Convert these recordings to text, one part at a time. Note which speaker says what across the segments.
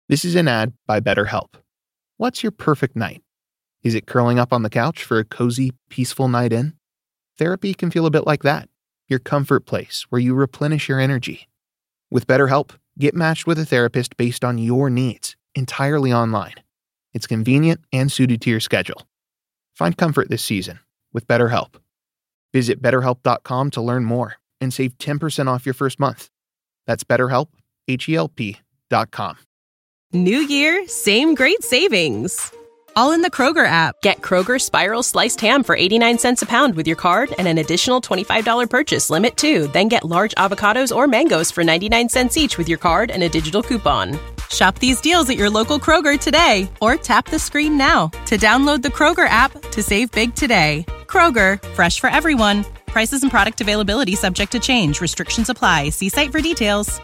Speaker 1: This is an ad by BetterHelp. What's your perfect night? Is it curling up on the couch for a cozy, peaceful night in? Therapy can feel a bit like that, your comfort place where you replenish your energy. With BetterHelp, get matched with a therapist based on your needs, entirely online. It's convenient and suited to your schedule. Find comfort this season with BetterHelp. Visit BetterHelp.com to learn more and save 10% off your first month. That's BetterHelp, HELP.com.
Speaker 2: New year, same great savings. All in the Kroger app. Get Kroger Spiral Sliced Ham for 89 cents a pound with your card and an additional $25 purchase limit too. Then get large avocados or mangoes for 99 cents each with your card and a digital coupon. Shop these deals at your local Kroger today or tap the screen now to download the Kroger app to save big today. Kroger, fresh for everyone. Prices and product availability subject to change. Restrictions apply. See site for details.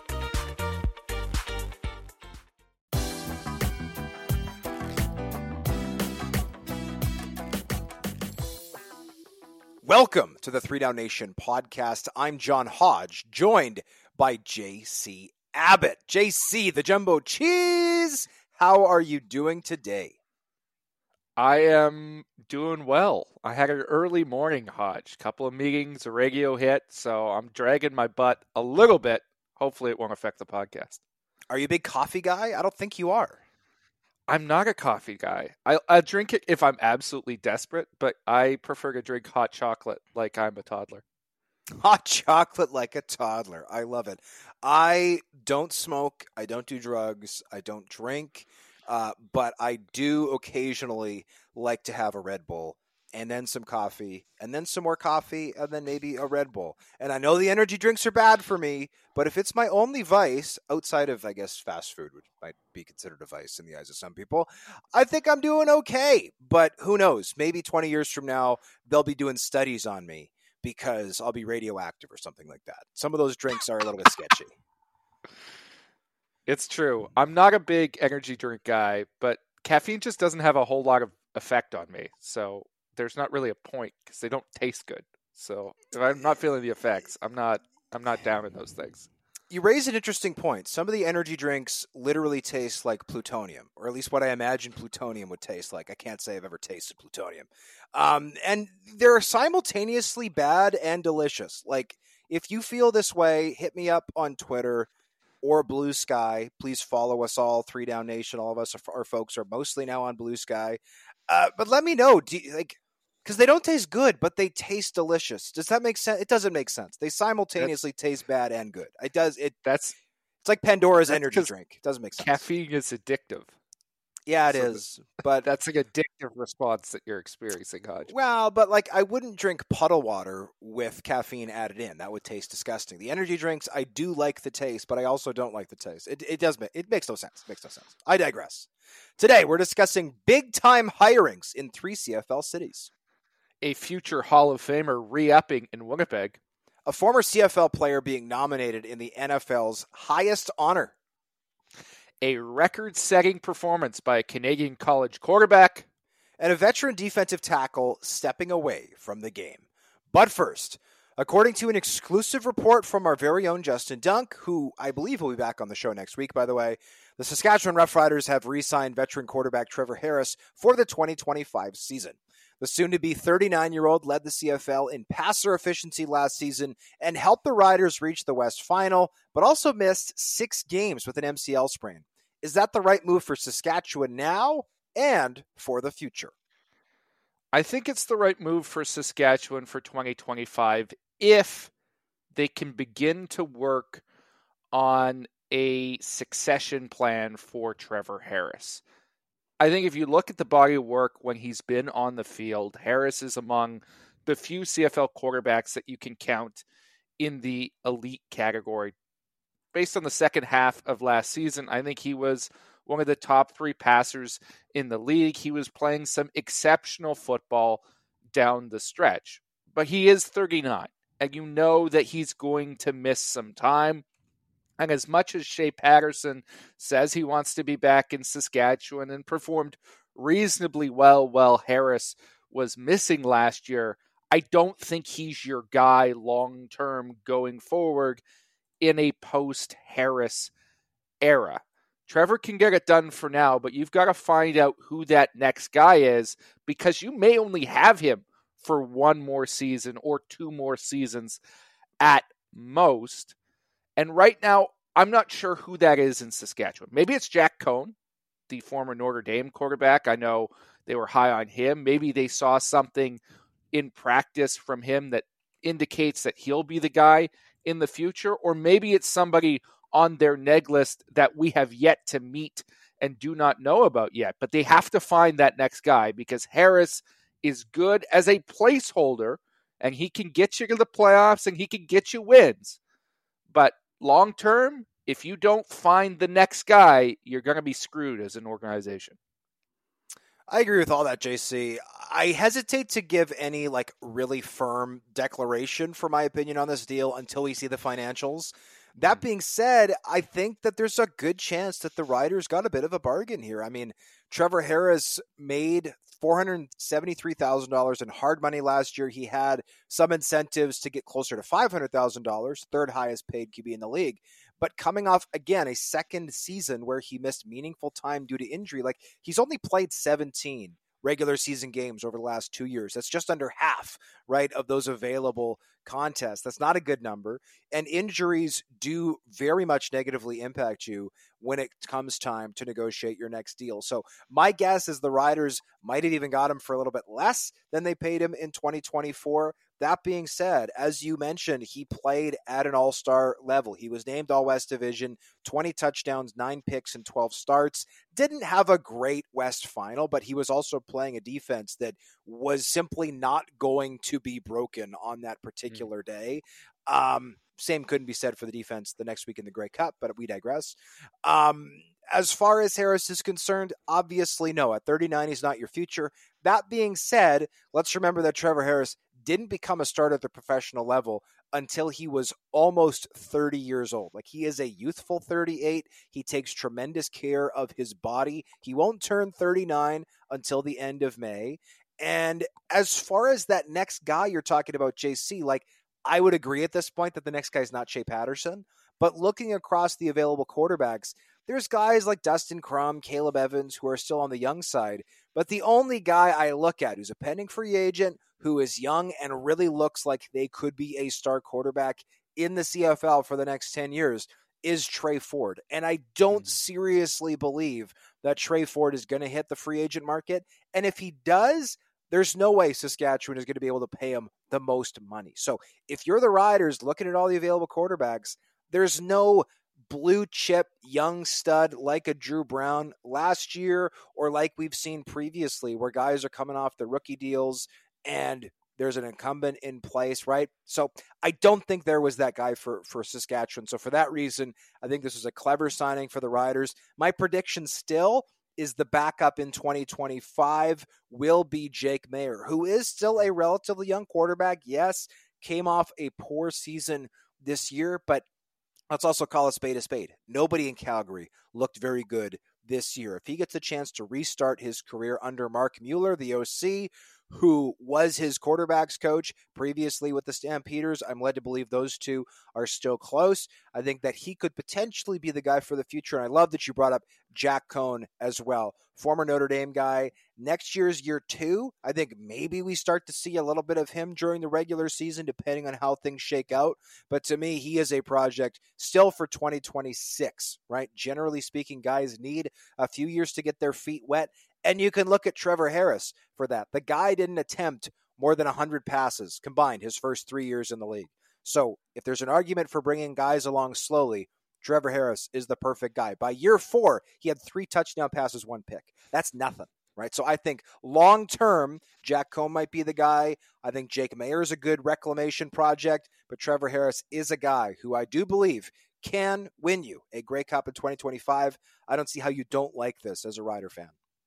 Speaker 3: Welcome to the 3 Down Nation podcast. I'm John Hodge, joined by JC Abbott. JC, the Jumbo Cheese, how are you doing today?
Speaker 4: I am doing well. I had an early morning, Hodge. Couple of meetings, a radio hit, so I'm dragging my butt a little bit. Hopefully it won't affect the podcast.
Speaker 3: Are you a big coffee guy? I don't think you are.
Speaker 4: I'm not a coffee guy. I drink it if I'm absolutely desperate, but I prefer to drink hot chocolate like I'm a toddler.
Speaker 3: Hot chocolate like a toddler. I love it. I don't smoke. I don't do drugs. I don't drink. But I do occasionally like to have a Red Bull and then some coffee and then some more coffee and then maybe a Red Bull. And I know the energy drinks are bad for me, but if it's my only vice outside of, I guess, fast food, which might be considered a vice in the eyes of some people, I think I'm doing okay. But who knows? Maybe 20 years from now, they'll be doing studies on me because I'll be radioactive or something like that. Some of those drinks are a little bit sketchy.
Speaker 4: It's true. I'm not a big energy drink guy, but caffeine just doesn't have a whole lot of effect on me. So there's not really a point because they don't taste good. So if I'm not feeling the effects, I'm not down in those things.
Speaker 3: You raise an interesting point. Some of the energy drinks literally taste like plutonium, or at least what I imagine plutonium would taste like. I can't say I've ever tasted plutonium. And they're simultaneously bad and delicious. Like, if you feel this way, hit me up on Twitter or Blue Sky. Please follow us all, 3 Down Nation. All of us, our folks, are mostly now on Blue Sky. But let me know, because they don't taste good, but they taste delicious. Does that make sense? It doesn't make sense. They simultaneously taste bad and good. It's like Pandora's energy drink. It doesn't make sense.
Speaker 4: Caffeine is addictive.
Speaker 3: Yeah, it is. But
Speaker 4: that's an addictive response that you're experiencing, Hodge.
Speaker 3: Well, but like, I wouldn't drink puddle water with caffeine added in. That would taste disgusting. The energy drinks, I do like the taste, but I also don't like the taste. It makes no sense. It makes no sense. I digress. Today, we're discussing big-time hirings in 3 CFL cities.
Speaker 4: A future Hall of Famer re-upping in Winnipeg.
Speaker 3: A former CFL player being nominated in the NFL's highest honor.
Speaker 4: A record-setting performance by a Canadian college quarterback.
Speaker 3: And a veteran defensive tackle stepping away from the game. But first, according to an exclusive report from our very own Justin Dunk, who I believe will be back on the show next week, by the way, the Saskatchewan Roughriders have re-signed veteran quarterback Trevor Harris for the 2025 season. The soon-to-be 39-year-old led the CFL in passer efficiency last season and helped the Riders reach the West Final, but also missed 6 games with an MCL sprain. Is that the right move for Saskatchewan now and for the future?
Speaker 4: I think it's the right move for Saskatchewan for 2025 if they can begin to work on a succession plan for Trevor Harris. I think if you look at the body of work when he's been on the field, Harris is among the few CFL quarterbacks that you can count in the elite category. Based on the second half of last season, I think he was one of the top 3 passers in the league. He was playing some exceptional football down the stretch. But he is 39, and you know that he's going to miss some time. And as much as Shea Patterson says he wants to be back in Saskatchewan and performed reasonably well while Harris was missing last year, I don't think he's your guy long-term going forward in a post-Harris era. Trevor can get it done for now, but you've got to find out who that next guy is, because you may only have him for one more season or two more seasons at most. And right now, I'm not sure who that is in Saskatchewan. Maybe it's Jack Cohn, the former Notre Dame quarterback. I know they were high on him. Maybe they saw something in practice from him that indicates that he'll be the guy in the future. Or maybe it's somebody on their neg list that we have yet to meet and do not know about yet. But they have to find that next guy, because Harris is good as a placeholder, and he can get you to the playoffs and he can get you wins. But long term, if you don't find the next guy, you're going to be screwed as an organization.
Speaker 3: I agree with all that, JC. I hesitate to give any really firm declaration for my opinion on this deal until we see the financials. That being said, I think that there's a good chance that the Riders got a bit of a bargain here. I mean, Trevor Harris made $473,000 in hard money last year. He had some incentives to get closer to $500,000, third highest paid QB in the league. But coming off, again, a second season where he missed meaningful time due to injury, he's only played 17 regular season games over the last 2 years. That's just under half, right, of those available contests. That's not a good number. And injuries do very much negatively impact you when it comes time to negotiate your next deal. So my guess is the Riders might have even got him for a little bit less than they paid him in 2024. That being said, as you mentioned, he played at an all-star level. He was named All-West Division, 20 touchdowns, 9 picks, and 12 starts. Didn't have a great West final, but he was also playing a defense that was simply not going to be broken on that particular day. Same couldn't be said for the defense the next week in the Grey Cup, but we digress. As far as Harris is concerned, obviously no. At 39, he's not your future. That being said, let's remember that Trevor Harris didn't become a starter at the professional level until he was almost 30 years old. He is a youthful 38. He takes tremendous care of his body. He won't turn 39 until the end of May. And as far as that next guy you're talking about, JC, I would agree at this point that the next guy is not Shea Patterson. But looking across the available quarterbacks, there's guys like Dustin Crum, Caleb Evans, who are still on the young side. But the only guy I look at who's a pending free agent, who is young and really looks like they could be a star quarterback in the CFL for the next 10 years is Trey Ford. And I don't seriously believe that Trey Ford is going to hit the free agent market. And if he does, there's no way Saskatchewan is going to be able to pay him the most money. So if you're the Riders looking at all the available quarterbacks, there's no blue chip young stud like a Drew Brown last year, or like we've seen previously where guys are coming off the rookie deals and there's an incumbent in place, right? So I don't think there was that guy for Saskatchewan. So for that reason, I think this was a clever signing for the Riders. My prediction still is the backup in 2025 will be Jake Maier, who is still a relatively young quarterback. Yes, came off a poor season this year, but let's also call a spade. Nobody in Calgary looked very good this year. If he gets a chance to restart his career under Mark Mueller, the OC, who was his quarterback's coach previously with the Stampeders, I'm led to believe those two are still close. I think that he could potentially be the guy for the future. And I love that you brought up Jack Cohn as well. Former Notre Dame guy. Next year's year 2, I think maybe we start to see a little bit of him during the regular season, depending on how things shake out. But to me, he is a project still for 2026, right? Generally speaking, guys need a few years to get their feet wet. And you can look at Trevor Harris for that. The guy didn't attempt more than 100 passes combined his first 3 years in the league. So if there's an argument for bringing guys along slowly, Trevor Harris is the perfect guy. By year 4, he had 3 touchdown passes, 1 pick. That's nothing, right? So I think long-term, Jack Cohn might be the guy. I think Jake Maier is a good reclamation project, but Trevor Harris is a guy who I do believe can win you a Grey Cup in 2025. I don't see how you don't like this as a Rider fan.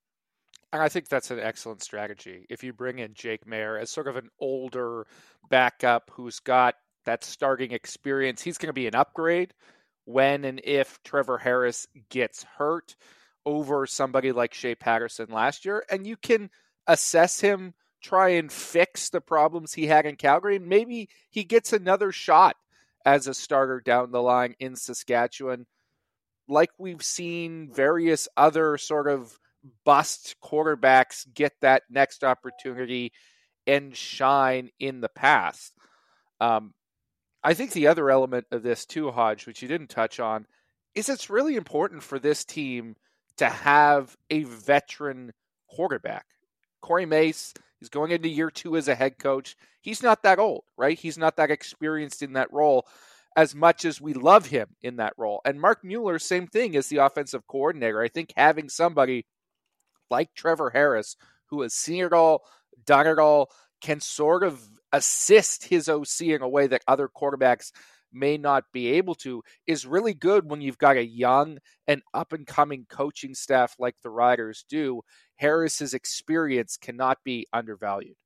Speaker 4: And I think that's an excellent strategy. If you bring in Jake Maier as sort of an older backup who's got that starting experience, he's going to be an upgrade when and if Trevor Harris gets hurt over somebody like Shea Patterson last year. And you can assess him, try and fix the problems he had in Calgary, and maybe he gets another shot as a starter down the line in Saskatchewan. like we've seen various other sort of bust quarterbacks get that next opportunity and shine in the past. I think the other element of this too, Hodge, which you didn't touch on, is it's really important for this team to have a veteran quarterback. Corey Mace is going into year 2 as a head coach. He's not that old, right? He's not that experienced in that role as much as we love him in that role. And Mark Mueller, same thing as the offensive coordinator. I think having somebody like Trevor Harris, who has seen it all, done it all, can sort of assist his OC in a way that other quarterbacks may not be able to, is really good when you've got a young and up-and-coming coaching staff like the Riders do. Harris's experience cannot be undervalued.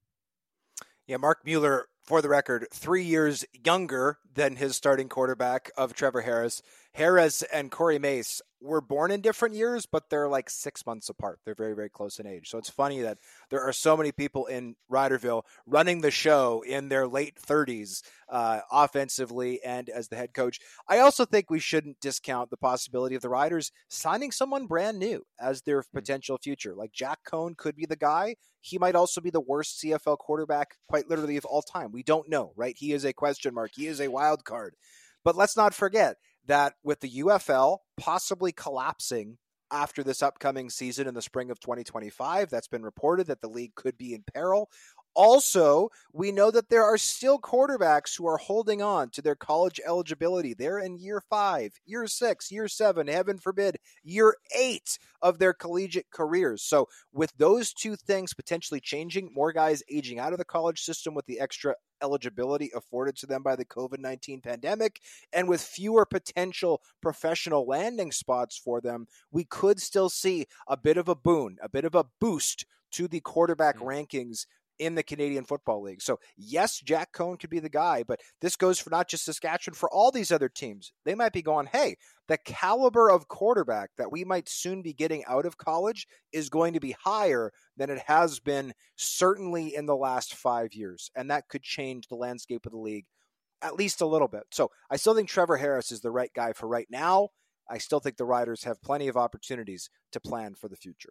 Speaker 3: Yeah, Mark Mueller, for the record, 3 years younger than his starting quarterback of Trevor Harris. Harris and Corey Mace were born in different years, but they're like 6 months apart. They're very, very close in age. So it's funny that there are so many people in Riderville running the show in their late 30s offensively and as the head coach. I also think we shouldn't discount the possibility of the Riders signing someone brand new as their potential future. Like Jack Cohn could be the guy. He might also be the worst CFL quarterback, quite literally, of all time. We don't know, right? He is a question mark. He is a wild card. But let's not forget that with the UFL possibly collapsing after this upcoming season in the spring of 2025, that's been reported that the league could be in peril. Also, we know that there are still quarterbacks who are holding on to their college eligibility. They're in year 5, year 6, year 7, heaven forbid, year 8 of their collegiate careers. So with those two things potentially changing, more guys aging out of the college system with the extra eligibility afforded to them by the COVID-19 pandemic, and with fewer potential professional landing spots for them, we could still see a bit of a boon, a bit of a boost to the quarterback rankings in the Canadian Football League. So yes, Jack Cohn could be the guy, but this goes for not just Saskatchewan, for all these other teams. They might be going, hey, the caliber of quarterback that we might soon be getting out of college is going to be higher than it has been certainly in the last 5 years. And that could change the landscape of the league at least a little bit. So I still think Trevor Harris is the right guy for right now. I still think the Riders have plenty of opportunities to plan for the future.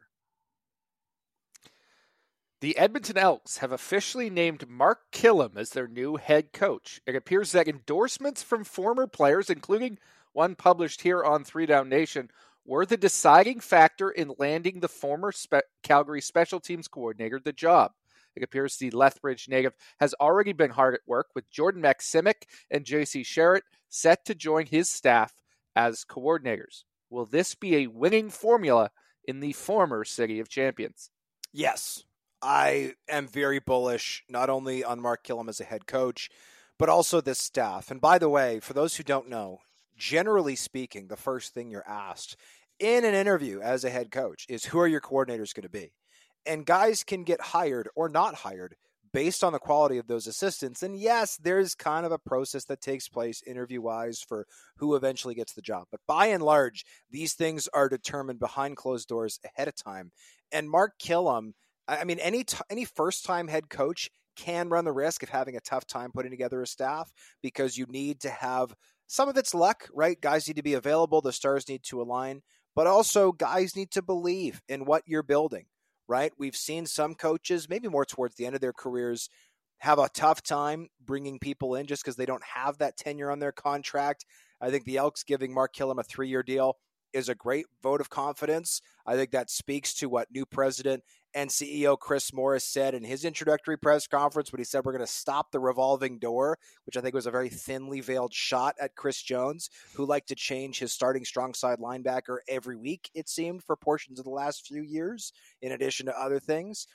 Speaker 4: The Edmonton Elks have officially named Mark Killam as their new head coach. It appears that endorsements from former players, including one published here on 3 Down Nation, were the deciding factor in landing the former Calgary special teams coordinator the job. It appears the Lethbridge native has already been hard at work, with Jordan Maksimic and J.C. Sherritt set to join his staff as coordinators. Will this be a winning formula in the former City of Champions?
Speaker 3: Yes. I am very bullish, not only on Mark Killam as a head coach, but also this staff. And by the way, for those who don't know, generally speaking, the first thing you're asked in an interview as a head coach is, who are your coordinators going to be? And guys can get hired or not hired based on the quality of those assistants. And yes, there's kind of a process that takes place interview-wise for who eventually gets the job. But by and large, these things are determined behind closed doors ahead of time. And Mark Killam, I mean, any first-time head coach can run the risk of having a tough time putting together a staff, because you need to have some of it's luck, right? Guys need to be available. The stars need to align. But also, guys need to believe in what you're building, right? We've seen some coaches, maybe more towards the end of their careers, have a tough time bringing people in just because they don't have that tenure on their contract. I think the Elks giving Mark Killam a 3-year deal is a great vote of confidence. I think that speaks to what new president and CEO Chris Morris said in his introductory press conference when he said we're going to stop the revolving door, which I think was a very thinly veiled shot at Chris Jones, who liked to change his starting strong side linebacker every week, it seemed, for portions of the last few years, in addition to other things.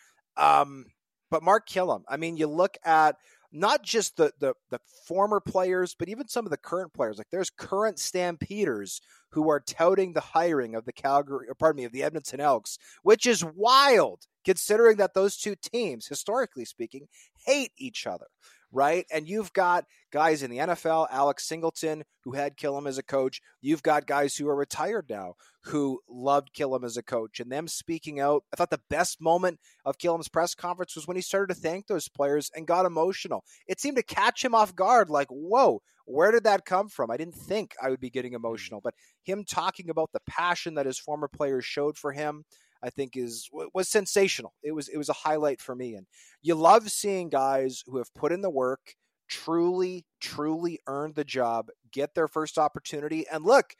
Speaker 3: But Mark Killam, I mean, you look at not just the former players, but even some of the current players. Like, there's current Stampeders who are touting the hiring of the Edmonton Elks, which is wild, considering that those two teams, historically speaking, hate each other, right? And you've got guys in the NFL, Alex Singleton, who had Killam as a coach. You've got guys who are retired now who loved Killam as a coach, and them speaking out. I thought the best moment of Killam's press conference was when he started to thank those players and got emotional. It seemed to catch him off guard, like, whoa, where did that come from? I didn't think I would be getting emotional, but him talking about the passion that his former players showed for him, I think was sensational. It was a highlight for me. And you love seeing guys who have put in the work, truly earned the job, get their first opportunity. And look,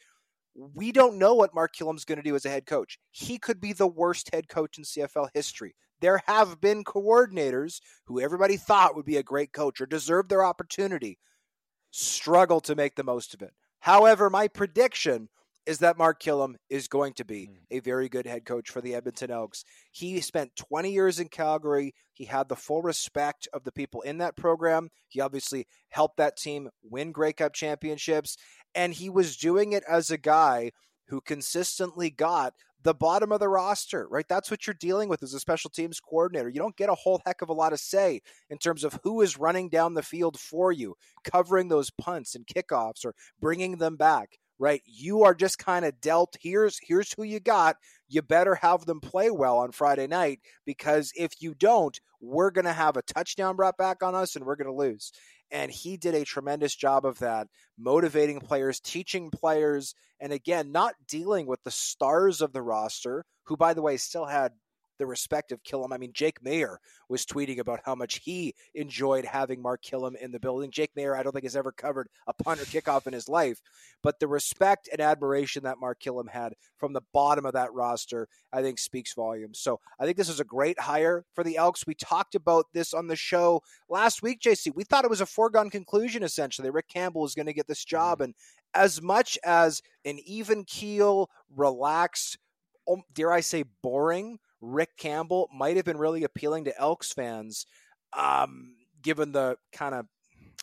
Speaker 3: we don't know what Mark Killam's going to do as a head coach. He could be the worst head coach in CFL history. There have been coordinators who everybody thought would be a great coach or deserved their opportunity, struggle to make the most of it. However, my prediction is that Mark Killam is going to be a very good head coach for the Edmonton Elks. He spent 20 years in Calgary. He had the full respect of the people in that program. He obviously helped that team win Grey Cup championships, and he was doing it as a guy who consistently got the bottom of the roster, right? That's what you're dealing with as a special teams coordinator. You don't get a whole heck of a lot of say in terms of who is running down the field for you, covering those punts and kickoffs or bringing them back. Right, you are just kind of dealt, here's who you got. You better have them play well on Friday night, because if you don't, we're going to have a touchdown brought back on us and we're going to lose. And he did a tremendous job of that, motivating players, teaching players, and again, not dealing with the stars of the roster, who, by the way, still had the respect of Killam. I mean, Jake Mayer was tweeting about how much he enjoyed having Mark Killam in the building. Jake Mayer, I don't think has ever covered a punt or kickoff in his life, but the respect and admiration that Mark Killam had from the bottom of that roster, I think speaks volumes. So I think this is a great hire for the Elks. We talked about this on the show last week, JC. We thought it was a foregone conclusion, essentially. Rick Campbell was going to get this job. And as much as an even keel, relaxed, dare I say boring, Rick Campbell might have been really appealing to Elks fans, given the kind of,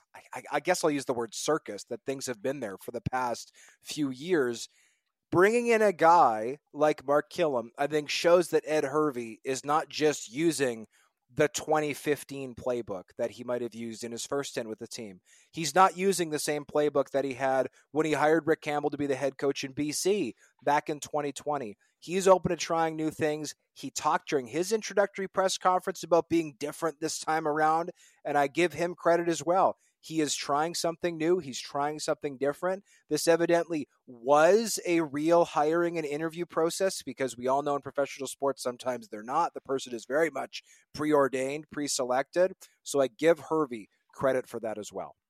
Speaker 3: I guess I'll use the word circus that things have been there for the past few years. Bringing in a guy like Mark Killam, I think, shows that Ed Hervey is not just using the 2015 playbook that he might have used in his first stint with the team. He's not using the same playbook that he had when he hired Rick Campbell to be the head coach in BC back in 2020. He's open to trying new things. He talked during his introductory press conference about being different this time around, and I give him credit as well. He is trying something new. He's trying something different. This evidently was a real hiring and interview process, because we all know in professional sports sometimes they're not. The person is very much preordained, pre-selected. So I give Hervey credit for that as well.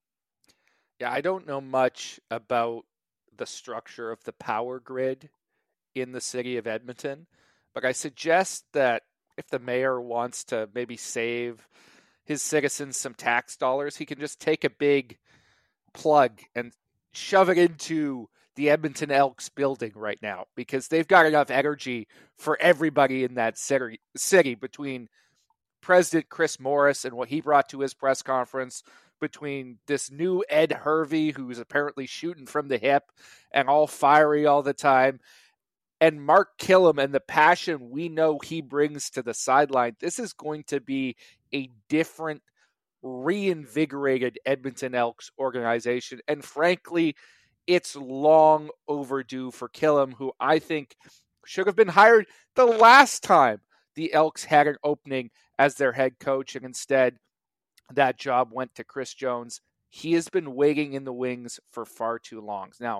Speaker 4: Yeah, I don't know much about the structure of the power grid in the city of Edmonton, but I suggest that if the mayor wants to maybe save his citizens some tax dollars, he can just take a big plug and shove it into the Edmonton Elks building right now, because they've got enough energy for everybody in that city between President Chris Morris and what he brought to his press conference, between this new Ed Hervey, who's apparently shooting from the hip and all fiery all the time, and Mark Killam and the passion we know he brings to the sideline. This is going to be a different, reinvigorated Edmonton Elks organization. And frankly, it's long overdue for Killam, who I think should have been hired the last time the Elks had an opening as their head coach, and instead that job went to Chris Jones. He has been waiting in the wings for far too long. Now,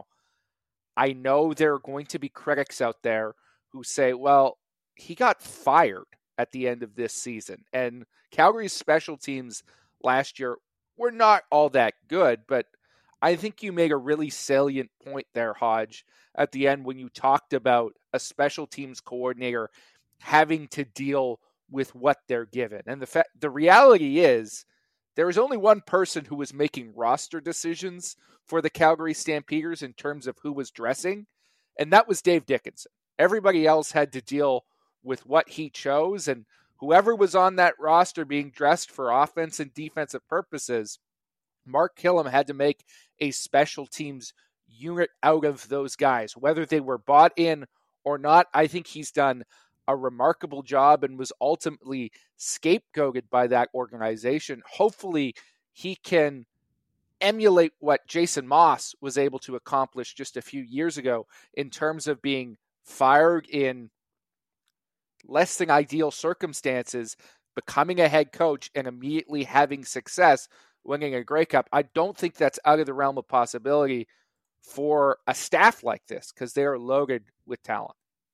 Speaker 4: I know there are going to be critics out there who say, well, he got fired at the end of this season, and Calgary's special teams last year were not all that good, but I think you made a really salient point there, Hodge, at the end when you talked about a special teams coordinator having to deal with what they're given. And the reality is there was only one person who was making roster decisions for the Calgary Stampeders in terms of who was dressing, and that was Dave Dickenson. Everybody else had to deal with what he chose, and whoever was on that roster being dressed for offense and defensive purposes, Mark Killam had to make a special teams unit out of those guys. Whether they were bought in or not, I think he's done a remarkable job and was ultimately scapegoated by that organization. Hopefully he can emulate what Jason Moss was able to accomplish just a few years ago in terms of being fired in less than ideal circumstances, becoming a head coach, and immediately having success, winning a Grey Cup, I don't think that's out of the realm of possibility for a staff like this, because they are loaded with talent.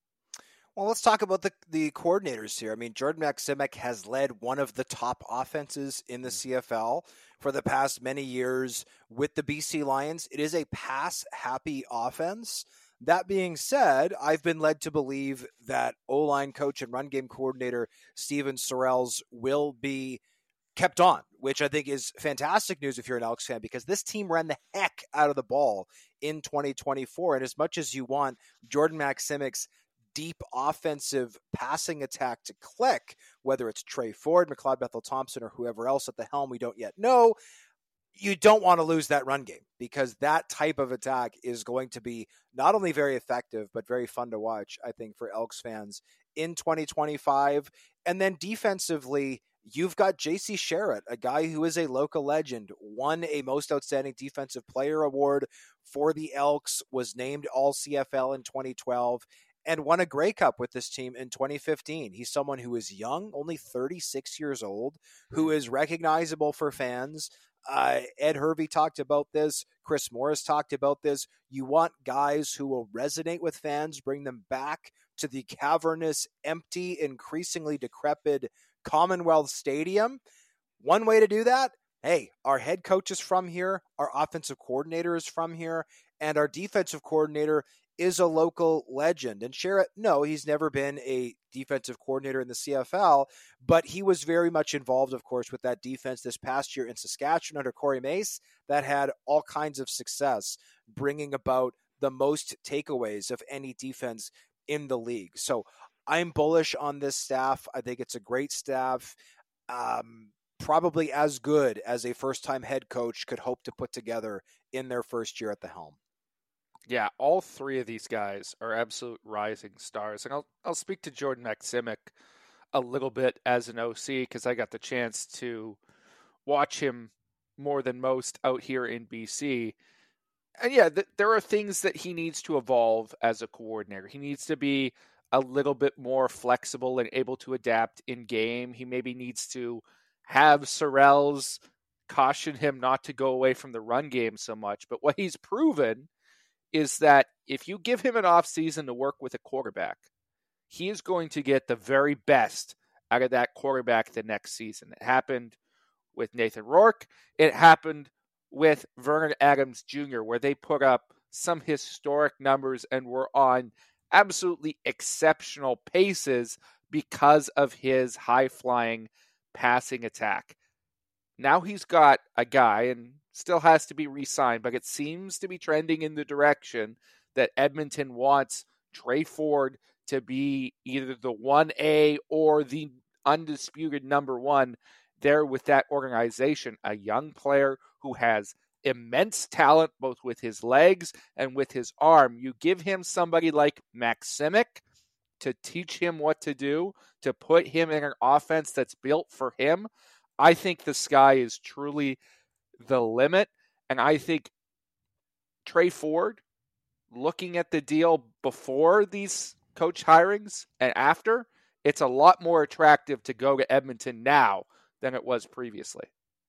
Speaker 3: Well, let's talk about the coordinators here. I mean, Jordan Maksymic has led one of the top offenses in the CFL for the past many years with the BC Lions. It is a pass-happy offense. That being said, I've been led to believe that O-line coach and run game coordinator Steven Sorrells will be kept on, which I think is fantastic news if you're an Elks fan, because this team ran the heck out of the ball in 2024. And as much as you want Jordan Maksymic's deep offensive passing attack to click, whether it's Trey Ford, McLeod Bethel-Thompson, or whoever else at the helm we don't yet know, you don't want to lose that run game, because that type of attack is going to be not only very effective, but very fun to watch, I think, for Elks fans in 2025. And then defensively, you've got J.C. Sherritt, a guy who is a local legend, won a Most Outstanding Defensive Player award for the Elks, was named All-CFL in 2012, and won a Grey Cup with this team in 2015. He's someone who is young, only 36 years old, who is recognizable for fans. Ed Hervey talked about this. Chris Morris talked about this. You want guys who will resonate with fans, bring them back to the cavernous, empty, increasingly decrepit Commonwealth Stadium. One way to do that, hey, our head coach is from here, our offensive coordinator is from here, and our defensive coordinator is a local legend. And Sherritt, no, he's never been a defensive coordinator in the CFL, but he was very much involved, of course, with that defense this past year in Saskatchewan under Corey Mace that had all kinds of success, bringing about the most takeaways of any defense in the league. So I'm bullish on this staff. I think it's a great staff, probably as good as a first-time head coach could hope to put together in their first year at the helm.
Speaker 4: Yeah, all three of these guys are absolute rising stars. And I'll speak to Jordan Maksymic a little bit as an OC, because I got the chance to watch him more than most out here in BC. And yeah, there are things that he needs to evolve as a coordinator. He needs to be a little bit more flexible and able to adapt in game. He maybe needs to have Sorrells caution him not to go away from the run game so much. But what he's proven is that if you give him an offseason to work with a quarterback, he is going to get the very best out of that quarterback the next season. It happened with Nathan Rourke. It happened with Vernon Adams Jr., where they put up some historic numbers and were on absolutely exceptional paces because of his high-flying passing attack. Now he's got a guy, and still has to be re-signed, but it seems to be trending in the direction that Edmonton wants Trey Ford to be either the 1A or the undisputed number one there with that organization. A young player who has immense talent, both with his legs and with his arm. You give him somebody like Maksymic to teach him what to do, to put him in an offense that's built for him. I think the sky is truly the limit. And I think Trey Ford, looking at the deal before these coach hirings and after, it's a lot more attractive to go to Edmonton now than it was previously.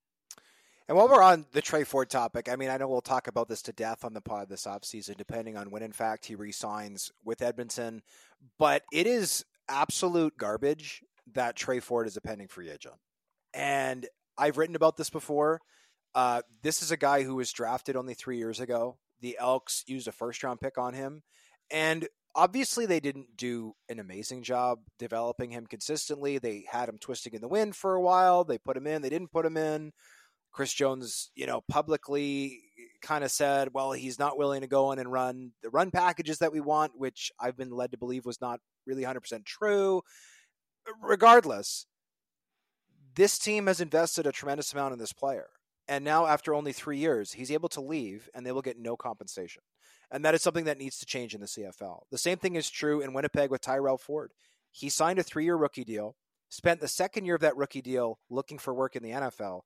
Speaker 3: And while we're on the Trey Ford topic, I mean, I know we'll talk about this to death on the pod this offseason, depending on when, in fact, he re-signs with Edmonton. But it is absolute garbage that Trey Ford is a pending free agent. And I've written about this before. This is a guy who was drafted only 3 years ago. The Elks used a first-round pick on him. And obviously they didn't do an amazing job developing him consistently. They had him twisting in the wind for a while. They put him in. They didn't put him in. Chris Jones, publicly kind of said, well, he's not willing to go in and run the run packages that we want, which I've been led to believe was not really 100% true. Regardless, this team has invested a tremendous amount in this player. And now after only 3 years, he's able to leave and they will get no compensation. And that is something that needs to change in the CFL. The same thing is true in Winnipeg with Tyrell Ford. He signed a 3-year rookie deal, spent the second year of that rookie deal looking for work in the NFL.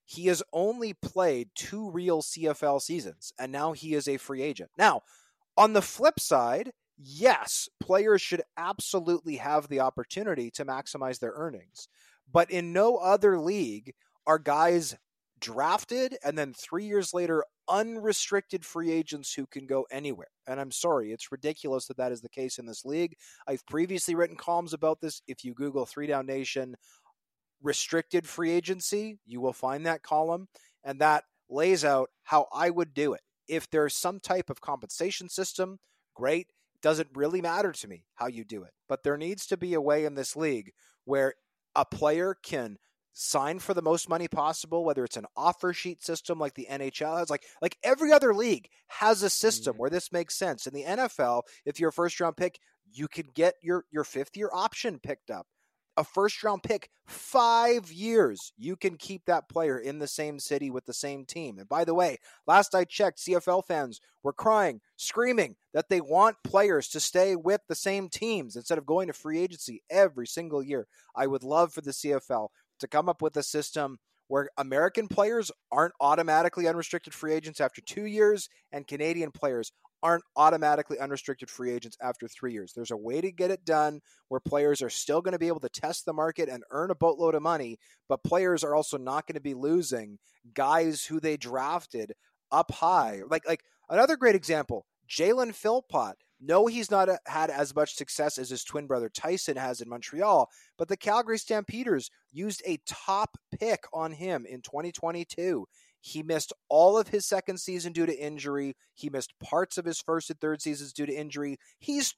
Speaker 3: he has only played 2 real CFL seasons, and now he is a free agent. Now, on the flip side, yes, players should absolutely have the opportunity to maximize their earnings. But in no other league are guys drafted and then 3 years later unrestricted free agents who can go anywhere. And I'm sorry, it's ridiculous that that is the case in this league. I've previously written columns about this. If you Google 3 Down Nation restricted free agency, you will find that column, and that lays out how I would do it. If there's some type of compensation system, great. It doesn't really matter to me how you do it. But there needs to be a way in this league where a player can sign for the most money possible, whether it's an offer sheet system like the NHL has. Like every other league has a system where this makes sense. In the NFL, if you're a first-round pick, you could get your fifth-year option picked up. A first-round pick, 5 years, you can keep that player in the same city with the same team. And by the way, last I checked, CFL fans were crying, screaming that they want players to stay with the same teams instead of going to free agency every single year. I would love for the CFL to come up with a system where American players aren't automatically unrestricted free agents after 2 years, and Canadian players aren't automatically unrestricted free agents after 3 years. There's a way to get it done where players are still going to be able to test the market and earn a boatload of money, but players are also not going to be losing guys who they drafted up high. Like another great example, Jalen Philpott. No, he's not had as much success as his twin brother Tyson has in Montreal, but the Calgary Stampeders used a top pick on him in 2022. He missed all of his second season due to injury. He missed parts of his first and third seasons due to injury. He's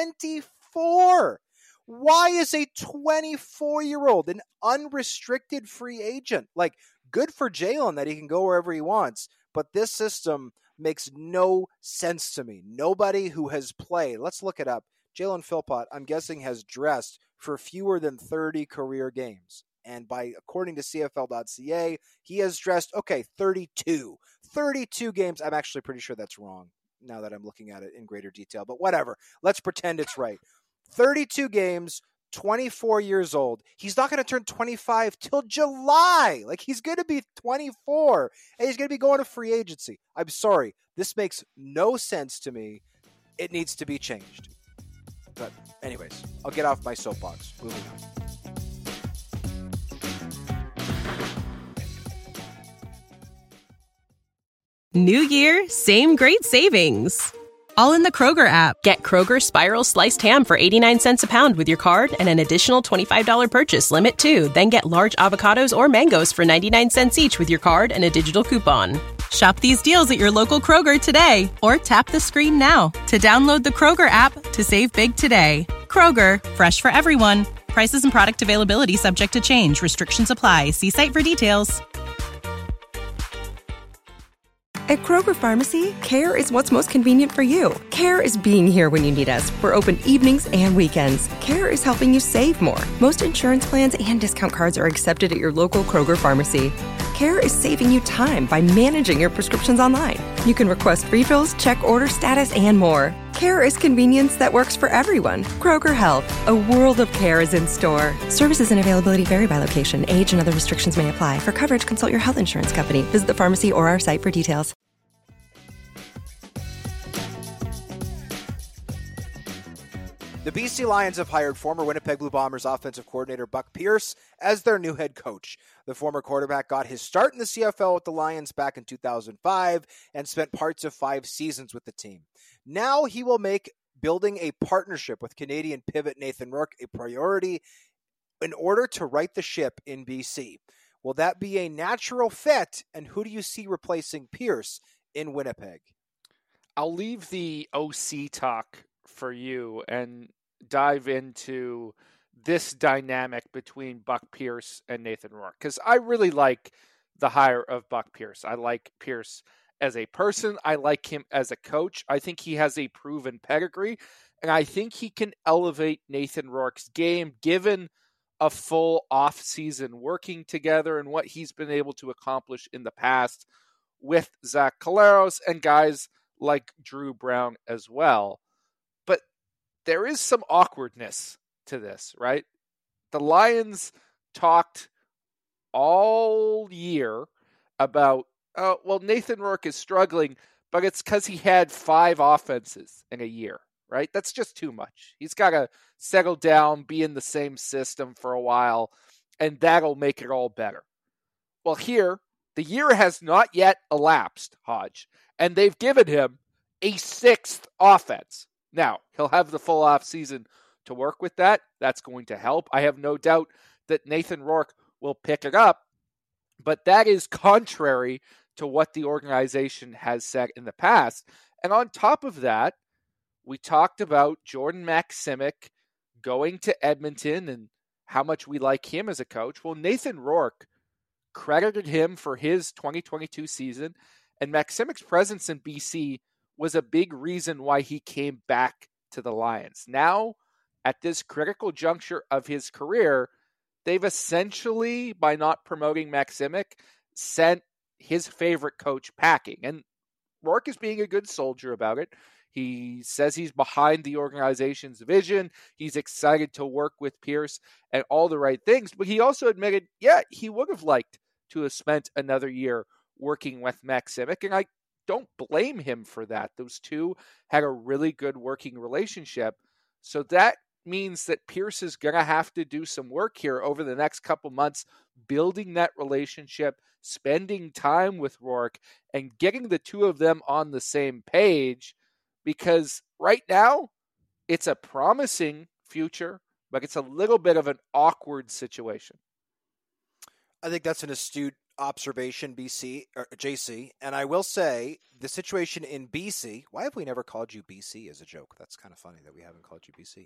Speaker 3: 24. Why is a 24-year-old an unrestricted free agent? Like, good for Jalen that he can go wherever he wants, but this system makes no sense to me. Nobody who has played, let's look it up. Jalen Philpott, I'm guessing, has dressed for fewer than 30 career games. And according to CFL.ca, he has dressed, 32. 32 games. I'm actually pretty sure that's wrong now that I'm looking at it in greater detail. But whatever. Let's pretend it's right. 32 games, 24 years old. He's not going to turn 25 till July. Like, he's going to be 24, and he's going to be going to free agency. I'm sorry. This makes no sense to me. It needs to be changed. But anyways, I'll get off my soapbox. Moving on.
Speaker 2: New year, same great savings. All in the Kroger app. Get Kroger Spiral Sliced Ham for 89 cents a pound with your card and an additional $25 purchase limit too. Then get large avocados or mangoes for 99 cents each with your card and a digital coupon. Shop these deals at your local Kroger today or tap the screen now to download the Kroger app to save big today. Kroger, fresh for everyone. Prices and product availability subject to change. Restrictions apply. See site for details.
Speaker 5: At Kroger Pharmacy, care is what's most convenient for you. Care is being here when you need us. We're open evenings and weekends. Care is helping you save more. Most insurance plans and discount cards are accepted at your local Kroger Pharmacy. Care is saving you time by managing your prescriptions online. You can request refills, check order status, and more. Care is convenience that works for everyone. Kroger Health, a world of care is in store. Services and availability vary by location. Age and other restrictions may apply. For coverage, consult your health insurance company. Visit the pharmacy or our site for details.
Speaker 3: The BC Lions have hired former Winnipeg Blue Bombers offensive coordinator Buck Pierce as their new head coach. The former quarterback got his start in the CFL with the Lions back in 2005 and spent parts of 5 seasons with the team. Now he will make building a partnership with Canadian pivot Nathan Rourke a priority in order to right the ship in BC. Will that be a natural fit, and who do you see replacing Pierce in Winnipeg?
Speaker 4: I'll leave the OC talk for you and dive into this dynamic between Buck Pierce and Nathan Rourke, because I really like the hire of Buck Pierce. I like Pierce as a person. I like him as a coach. I think he has a proven pedigree, and I think he can elevate Nathan Rourke's game given a full off-season working together and what he's been able to accomplish in the past with Zach Collaros and guys like Drew Brown as well. But there is some awkwardness to this, right? The Lions talked all year about, Nathan Rourke is struggling, but it's because he had 5 offenses in a year, right? That's just too much. He's got to settle down, be in the same system for a while, and that'll make it all better. Well, here, the year has not yet elapsed, Hodge, and they've given him a 6th offense. Now, he'll have the full off season to work with that. That's going to help. I have no doubt that Nathan Rourke will pick it up, but that is contrary to what the organization has said in the past. And on top of that, we talked about Jordan Maksymic going to Edmonton and how much we like him as a coach. Well, Nathan Rourke credited him for his 2022 season, and Maksymic's presence in BC was a big reason why he came back to the Lions. Now, at this critical juncture of his career, they've essentially, by not promoting Maksymic, sent his favorite coach packing. And Rourke is being a good soldier about it. He says he's behind the organization's vision. He's excited to work with Pierce and all the right things. But he also admitted, he would have liked to have spent another year working with Maksymic. And I don't blame him for that. Those two had a really good working relationship. So that means that Pierce is going to have to do some work here over the next couple months, building that relationship, spending time with Rourke, and getting the two of them on the same page. Because right now, it's a promising future, but it's a little bit of an awkward situation.
Speaker 3: I think that's an astute observation, JC. And I will say, the situation in BC, why have we never called you BC as a joke? That's kind of funny that we haven't called you BC.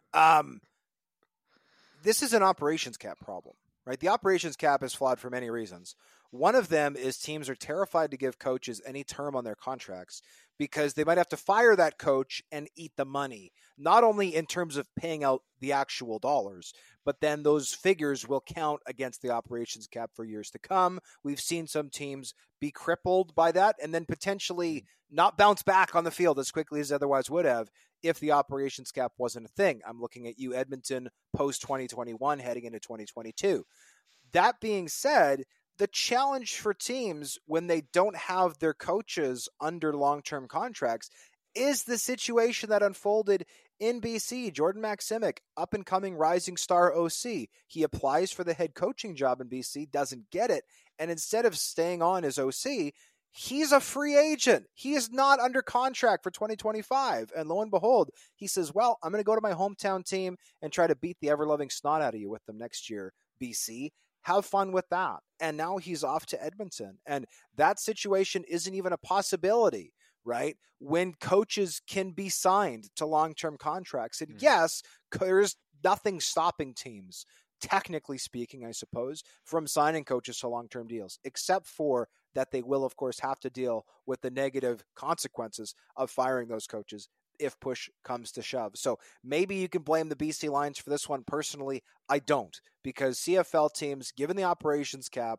Speaker 3: This is an operations cap problem, right? The operations cap is flawed for many reasons. One of them is teams are terrified to give coaches any term on their contracts because they might have to fire that coach and eat the money, not only in terms of paying out the actual dollars, but then those figures will count against the operations cap for years to come. We've seen some teams be crippled by that and then potentially not bounce back on the field as quickly as otherwise would have if the operations cap wasn't a thing. I'm looking at you, Edmonton, post-2021, heading into 2022. That being said, the challenge for teams when they don't have their coaches under long-term contracts is the situation that unfolded in BC. Jordan Maksymic, up-and-coming rising star OC. He applies for the head coaching job in BC, doesn't get it, and instead of staying on as OC, he's a free agent. He is not under contract for 2025. And lo and behold, he says, well, I'm going to go to my hometown team and try to beat the ever-loving snot out of you with them next year, BC. Have fun with that. And now he's off to Edmonton. And that situation isn't even a possibility, right? When coaches can be signed to long-term contracts. And yes, there's nothing stopping teams, technically speaking, I suppose, from signing coaches to long-term deals, except for that they will, of course, have to deal with the negative consequences of firing those coaches if push comes to shove. So maybe you can blame the BC Lions for this one. Personally, I don't, because CFL teams, given the operations cap,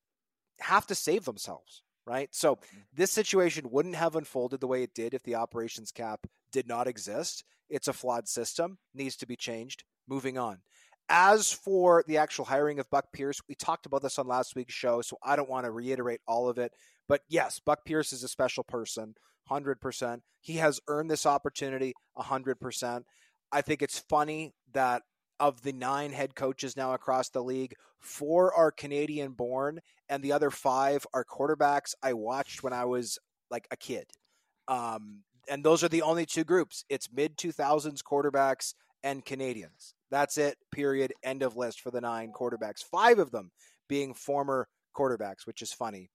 Speaker 3: have to save themselves, right? So this situation wouldn't have unfolded the way it did if the operations cap did not exist. It's a flawed system, needs to be changed. Moving on. As for the actual hiring of Buck Pierce, we talked about this on last week's show, so I don't want to reiterate all of it. But yes, Buck Pierce is a special person, 100%. He has earned this opportunity 100%. I think it's funny that of the 9 head coaches now across the league, 4 are Canadian-born, and the other 5 are quarterbacks I watched when I was like a kid. And those are the only 2 groups. It's mid-2000s quarterbacks and Canadians. That's it, period, end of list for the 9 quarterbacks. 5 of them being former quarterbacks, which is funny.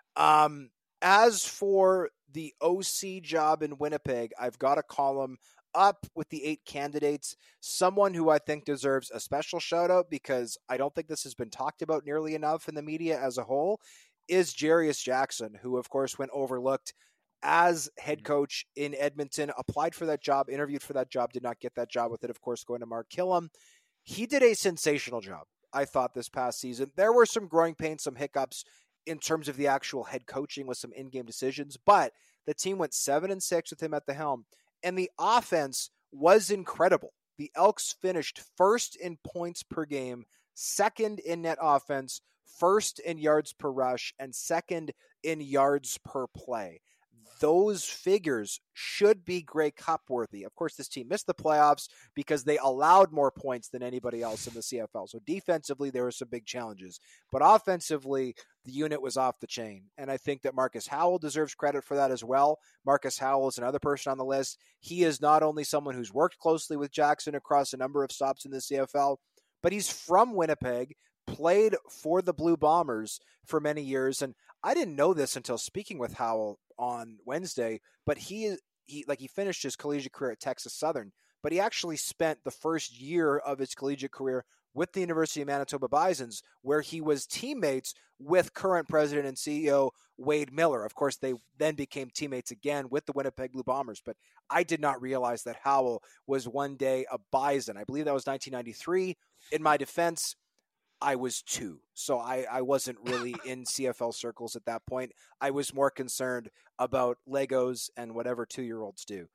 Speaker 3: As for the OC job in Winnipeg, I've got a column up with the 8 candidates. Someone who I think deserves a special shout out, because I don't think this has been talked about nearly enough in the media as a whole, is Jarius Jackson, who of course went overlooked as head coach in Edmonton, applied for that job, interviewed for that job, did not get that job, with it, of course, going to Mark Killam. He did a sensational job, I thought, this past season. There were some growing pains, some hiccups in terms of the actual head coaching with some in-game decisions, but the team went 7-6 with him at the helm, and the offense was incredible. The Elks finished first in points per game, second in net offense, first in yards per rush and second in yards per play. Those figures should be Grey Cup worthy. Of course, this team missed the playoffs because they allowed more points than anybody else in the CFL. So defensively, there were some big challenges. But offensively, the unit was off the chain. And I think that Marcus Howell deserves credit for that as well. Marcus Howell is another person on the list. He is not only someone who's worked closely with Jackson across a number of stops in the CFL, but he's from Winnipeg, played for the Blue Bombers for many years. And I didn't know this until speaking with Howell on Wednesday, but he finished his collegiate career at Texas Southern, but he actually spent the first year of his collegiate career with the University of Manitoba Bisons, where he was teammates with current president and CEO Wade Miller. Of course, they then became teammates again with the Winnipeg Blue Bombers, but I did not realize that Howell was one day a Bison. I believe that was 1993. In my defense, I was 2, so I wasn't really in CFL circles at that point. I was more concerned about Legos and whatever 2-year-olds do.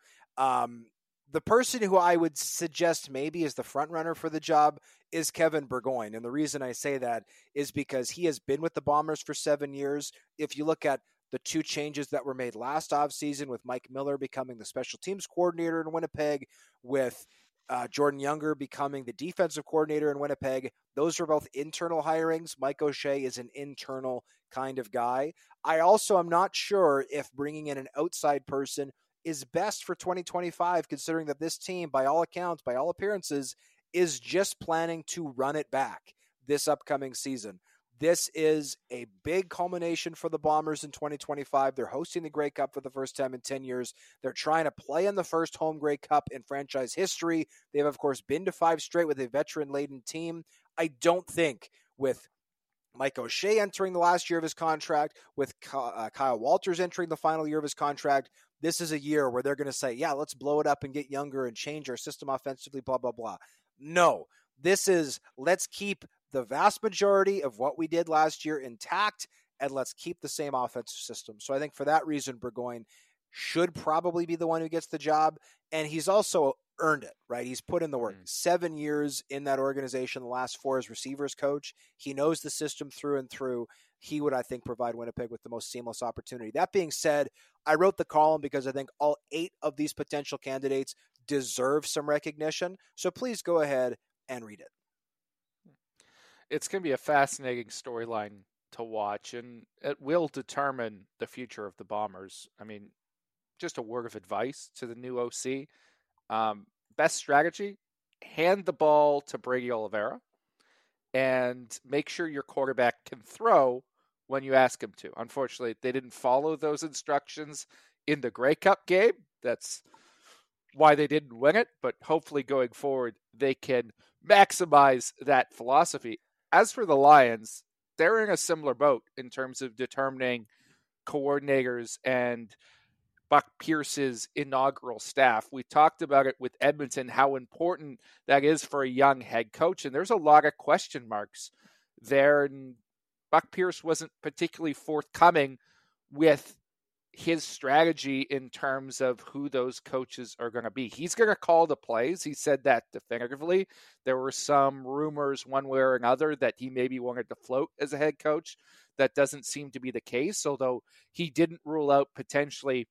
Speaker 3: The person who I would suggest maybe is the front runner for the job is Kevin Burgoyne. And the reason I say that is because he has been with the Bombers for 7 years. If you look at the 2 changes that were made last offseason with Mike Miller becoming the special teams coordinator in Winnipeg, with Jordan Younger becoming the defensive coordinator in Winnipeg, those are both internal hirings. Mike O'Shea is an internal kind of guy. I also am not sure if bringing in an outside person is best for 2025, considering that this team, by all accounts, by all appearances, is just planning to run it back this upcoming season. This is a big culmination for the Bombers in 2025. They're hosting the Grey Cup for the first time in 10 years. They're trying to play in the first home Grey Cup in franchise history. They've, of course, been to 5 straight with a veteran-laden team. I don't think with Mike O'Shea entering the last year of his contract, with Kyle Walters entering the final year of his contract, this is a year where they're going to say, yeah, let's blow it up and get younger and change our system offensively, blah, blah, blah. No, this is let's keep the vast majority of what we did last year intact, and let's keep the same offensive system. So I think for that reason, Burgoyne should probably be the one who gets the job, and he's also earned it, right? He's put in the work. 7 years in that organization, the last 4 as receivers coach. He knows the system through and through. He would, I think, provide Winnipeg with the most seamless opportunity. That being said, I wrote the column because I think all 8 of these potential candidates deserve some recognition. So please go ahead and read it.
Speaker 4: It's going to be a fascinating storyline to watch, and it will determine the future of the Bombers. I mean, just a word of advice to the new OC. Best strategy, hand the ball to Brady Oliveira and make sure your quarterback can throw when you ask him to. Unfortunately, they didn't follow those instructions in the Grey Cup game. That's why they didn't win it, but hopefully going forward, they can maximize that philosophy. As for the Lions, they're in a similar boat in terms of determining coordinators and Buck Pierce's inaugural staff. We talked about it with Edmonton, how important that is for a young head coach, and there's a lot of question marks there. And Buck Pierce wasn't particularly forthcoming with his strategy in terms of who those coaches are going to be. He's going to call the plays. He said that definitively. There were some rumors one way or another that he maybe wanted to float as a head coach. That doesn't seem to be the case, although he didn't rule out potentially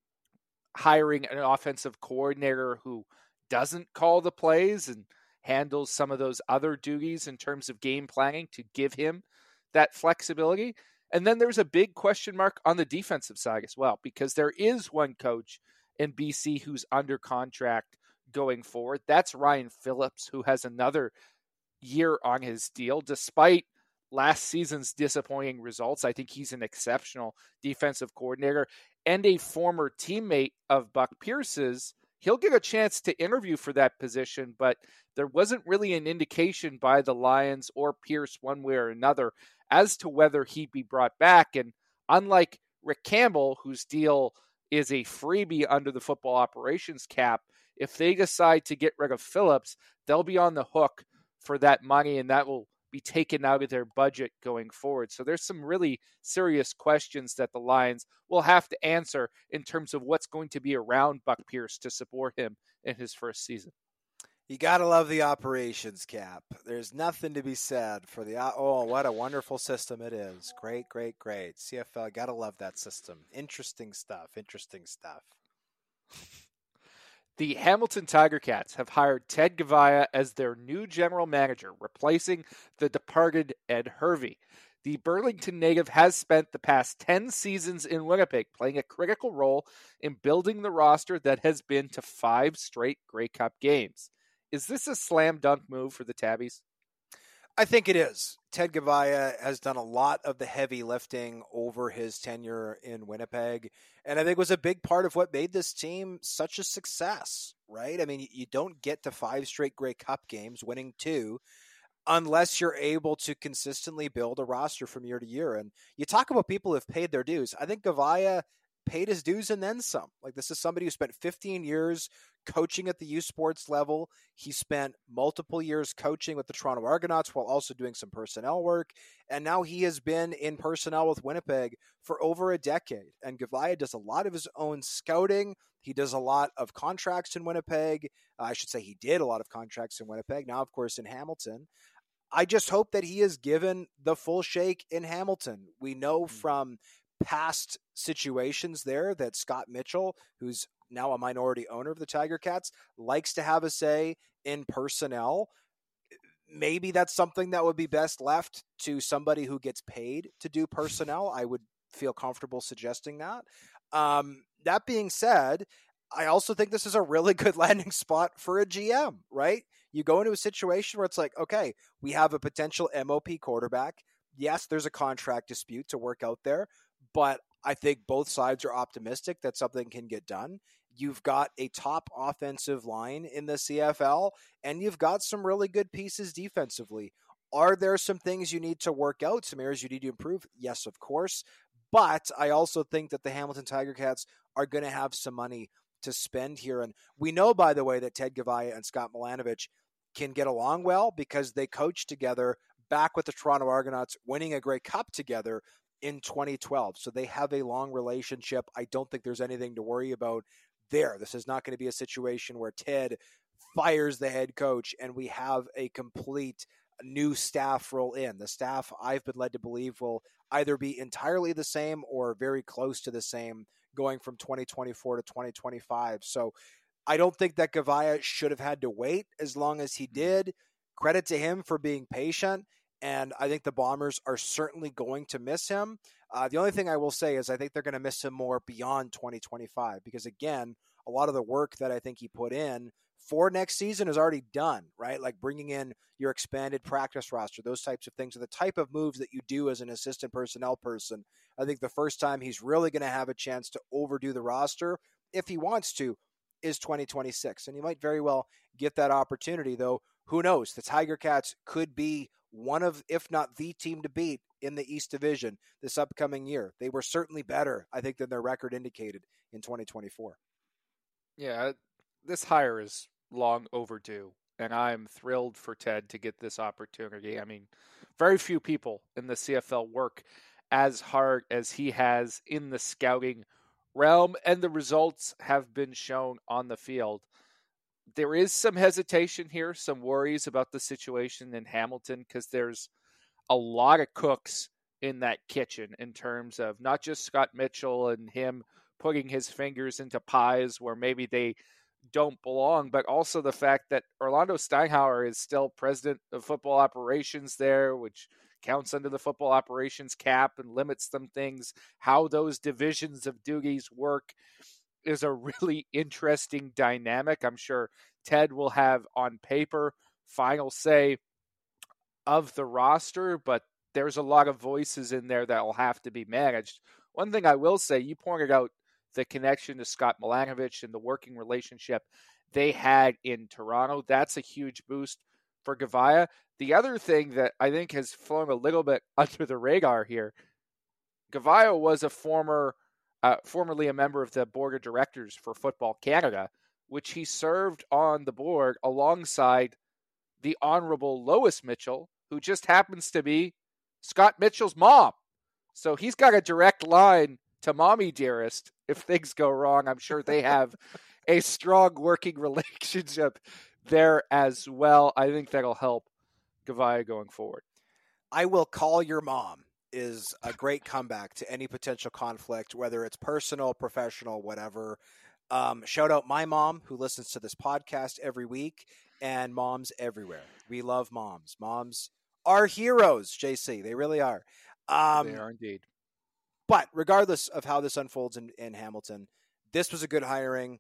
Speaker 4: hiring an offensive coordinator who doesn't call the plays and handles some of those other duties in terms of game planning to give him that flexibility. And then there's a big question mark on the defensive side as well, because there is one coach in BC who's under contract going forward. That's Ryan Phillips, who has another year on his deal. Despite last season's disappointing results, I think he's an exceptional defensive coordinator and a former teammate of Buck Pierce's. He'll get a chance to interview for that position, but there wasn't really an indication by the Lions or Pierce one way or another as to whether he'd be brought back. And unlike Rick Campbell, whose deal is a freebie under the football operations cap, if they decide to get rid of Phillips, they'll be on the hook for that money, and that will be taken out of their budget going forward. So there's some really serious questions that the Lions will have to answer in terms of what's going to be around Buck Pierce to support him in his first season.
Speaker 3: You gotta love the operations cap. There's nothing to be said for the. Oh, what a wonderful system it is! Great, great, great. CFL, gotta love that system. Interesting stuff. Interesting stuff.
Speaker 4: The Hamilton Tiger Cats have hired Ted Gavaya as their new general manager, replacing the departed Ed Hervey. The Burlington native has spent the past 10 seasons in Winnipeg, playing a critical role in building the roster that has been to 5 straight Grey Cup games. Is this a slam dunk move for the Tabbies?
Speaker 3: I think it is. Ted Gavaya has done a lot of the heavy lifting over his tenure in Winnipeg, and I think was a big part of what made this team such a success, right? I mean, you don't get to 5 straight Grey Cup games, winning 2, unless you're able to consistently build a roster from year to year. And you talk about people who've paid their dues. I think Gavaya paid his dues and then some. Like, this is somebody who spent 15 years coaching at the U Sports level. He spent multiple years coaching with the Toronto Argonauts while also doing some personnel work. And now he has been in personnel with Winnipeg for over a decade. And Gavaya does a lot of his own scouting. He does a lot of contracts in Winnipeg. I should say he did a lot of contracts in Winnipeg. Now, of course, in Hamilton. I just hope that he is given the full shake in Hamilton. We know from past situations there that Scott Mitchell, who's now a minority owner of the Tiger Cats, likes to have a say in personnel. Maybe that's something that would be best left to somebody who gets paid to do personnel. I would feel comfortable suggesting that. That being said, I also think this is a really good landing spot for a GM, right? You go into a situation where it's like, okay, we have a potential MOP quarterback. Yes, there's a contract dispute to work out there, but I think both sides are optimistic that something can get done. You've got a top offensive line in the CFL, and you've got some really good pieces defensively. Are there some things you need to work out, some areas you need to improve? Yes, of course. But I also think that the Hamilton Tiger Cats are going to have some money to spend here. And we know, by the way, that Ted Gavaya and Scott Milanovich can get along well because they coached together back with the Toronto Argonauts, winning a Grey Cup together in 2012. So they have a long relationship. I don't think there's anything to worry about there. This is not going to be a situation where Ted fires the head coach and we have a complete new staff roll in. The staff, I've been led to believe, will either be entirely the same or very close to the same going from 2024 to 2025. So I don't think that Gavaya should have had to wait as long as he did. Credit to him for being patient. And I think the Bombers are certainly going to miss him. The only thing I will say is I think they're going to miss him more beyond 2025 because, again, a lot of the work that I think he put in for next season is already done, right? Like bringing in your expanded practice roster, those types of things are the type of moves that you do as an assistant personnel person. I think the first time he's really going to have a chance to overdo the roster, if he wants to, is 2026. And he might very well get that opportunity, though. Who knows? The Tiger Cats could be one of, if not the team to beat in the East Division this upcoming year. They were certainly better, I think, than their record indicated in 2024.
Speaker 4: Yeah, this hire is long overdue, and I'm thrilled for Ted to get this opportunity. I mean, very few people in the CFL work as hard as he has in the scouting realm, and the results have been shown on the field. There is some hesitation here, some worries about the situation in Hamilton, because there's a lot of cooks in that kitchen in terms of not just Scott Mitchell and him putting his fingers into pies where maybe they don't belong, but also the fact that Orlando Steinhauer is still president of football operations there, which counts under the football operations cap and limits some things. How those divisions of duties work is a really interesting dynamic. I'm sure Ted will have on paper final say of the roster, but there's a lot of voices in there that will have to be managed. One thing I will say, you pointed out the connection to Scott Milanovich and the working relationship they had in Toronto. That's a huge boost for Gavaya. The other thing that I think has flown a little bit under the radar here, Gavaya was a formerly a member of the board of directors for Football Canada, which he served on the board alongside the Honorable Lois Mitchell, who just happens to be Scott Mitchell's mom. So he's got a direct line to Mommy Dearest. If things go wrong, I'm sure they have a strong working relationship there as well. I think that'll help Gavaya going forward.
Speaker 3: I will call your mom is a great comeback to any potential conflict, whether it's personal, professional, whatever. Shout out my mom who listens to this podcast every week, and moms everywhere. We love moms. Moms are heroes, JC. They really are.
Speaker 4: They are indeed.
Speaker 3: But regardless of how this unfolds in Hamilton, this was a good hiring.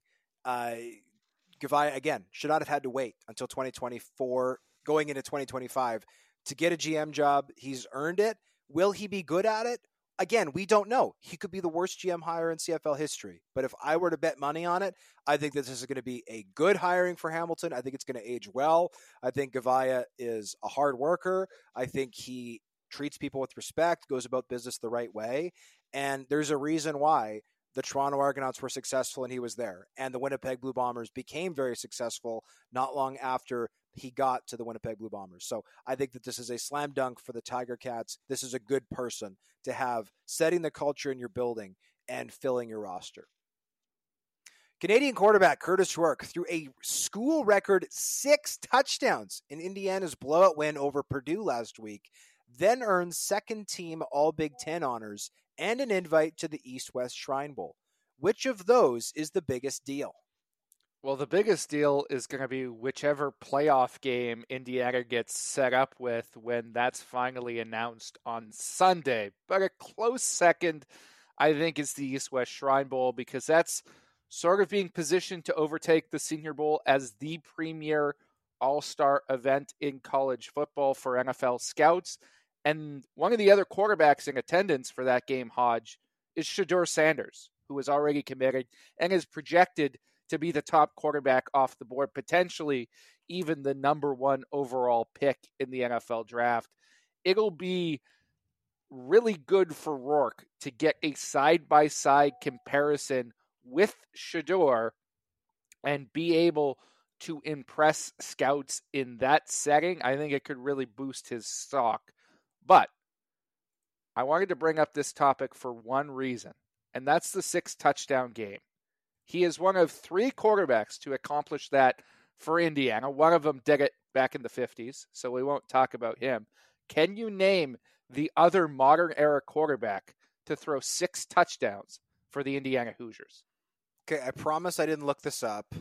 Speaker 3: Gavaya, again, should not have had to wait until 2024, going into 2025, to get a GM job. He's earned it. Will he be good at it? Again, we don't know. He could be the worst GM hire in CFL history. But if I were to bet money on it, I think this is going to be a good hiring for Hamilton. I think it's going to age well. I think Gavaya is a hard worker. I think he treats people with respect, goes about business the right way. And there's a reason why the Toronto Argonauts were successful and he was there. And the Winnipeg Blue Bombers became very successful not long after he got to the Winnipeg Blue Bombers. So I think that this is a slam dunk for the Tiger Cats. This is a good person to have setting the culture in your building and filling your roster. Canadian quarterback Curtis Rourke threw a school record 6 touchdowns in Indiana's blowout win over Purdue last week, then earned second-team All-Big Ten honors and an invite to the East-West Shrine Bowl. Which of those is the biggest deal?
Speaker 4: Well, the biggest deal is going to be whichever playoff game Indiana gets set up with when that's finally announced on Sunday. But a close second, I think, is the East-West Shrine Bowl, because that's sort of being positioned to overtake the Senior Bowl as the premier all-star event in college football for NFL scouts. And one of the other quarterbacks in attendance for that game, Hodge, is Shedeur Sanders, who is already committed and is projected to be the top quarterback off the board, potentially even the number 1 overall pick in the NFL draft. It'll be really good for Rourke to get a side-by-side comparison with Shedeur and be able to impress scouts in that setting. I think it could really boost his stock. But I wanted to bring up this topic for one reason, and that's the 6-touchdown game. He is one of 3 quarterbacks to accomplish that for Indiana. One of them did it back in the 50s, so we won't talk about him. Can you name the other modern-era quarterback to throw 6 touchdowns for the Indiana Hoosiers?
Speaker 3: Okay, I promise I didn't look this up.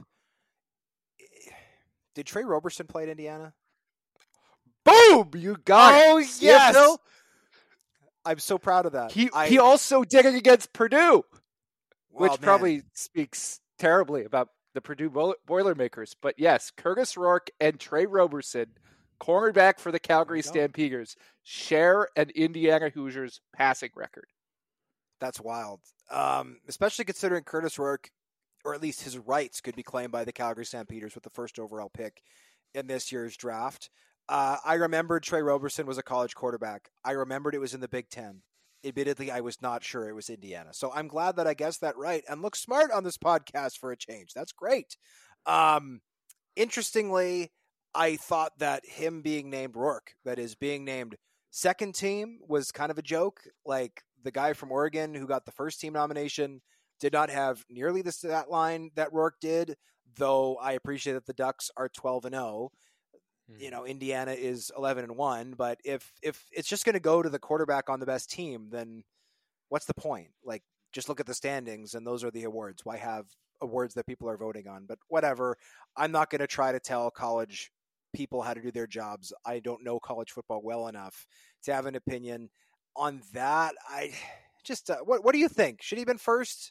Speaker 3: Did Trey Roberson play at Indiana?
Speaker 4: Boom! You got it.
Speaker 3: Oh, yes! I'm so proud of that.
Speaker 4: He also did it against Purdue,
Speaker 3: Well,
Speaker 4: which probably speaks terribly about the Purdue Boilermakers. But yes, Curtis Rourke and Trey Roberson, cornerback for the Calgary Stampeders, share an Indiana Hoosiers passing record.
Speaker 3: That's wild. Especially considering Curtis Rourke, or at least his rights, could be claimed by the Calgary Stampeders with the first overall pick in this year's draft. I remembered Trey Roberson was a college quarterback. I remembered it was in the Big Ten. Admittedly, I was not sure it was Indiana. So I'm glad that I guessed that right and look smart on this podcast for a change. That's great. Interestingly, I thought that him being named Rourke, that is being named second team, was kind of a joke. Like the guy from Oregon who got the first team nomination did not have nearly the stat line that Rourke did, though I appreciate that the Ducks are 12-0. You know, Indiana is 11-1, but if it's just going to go to the quarterback on the best team, then what's the point? Like, just look at the standings, and those are the awards. Why have awards that people are voting on? But whatever. I'm not going to try to tell college people how to do their jobs. I don't know college football well enough to have an opinion on that. I just what do you think? Should he have been first?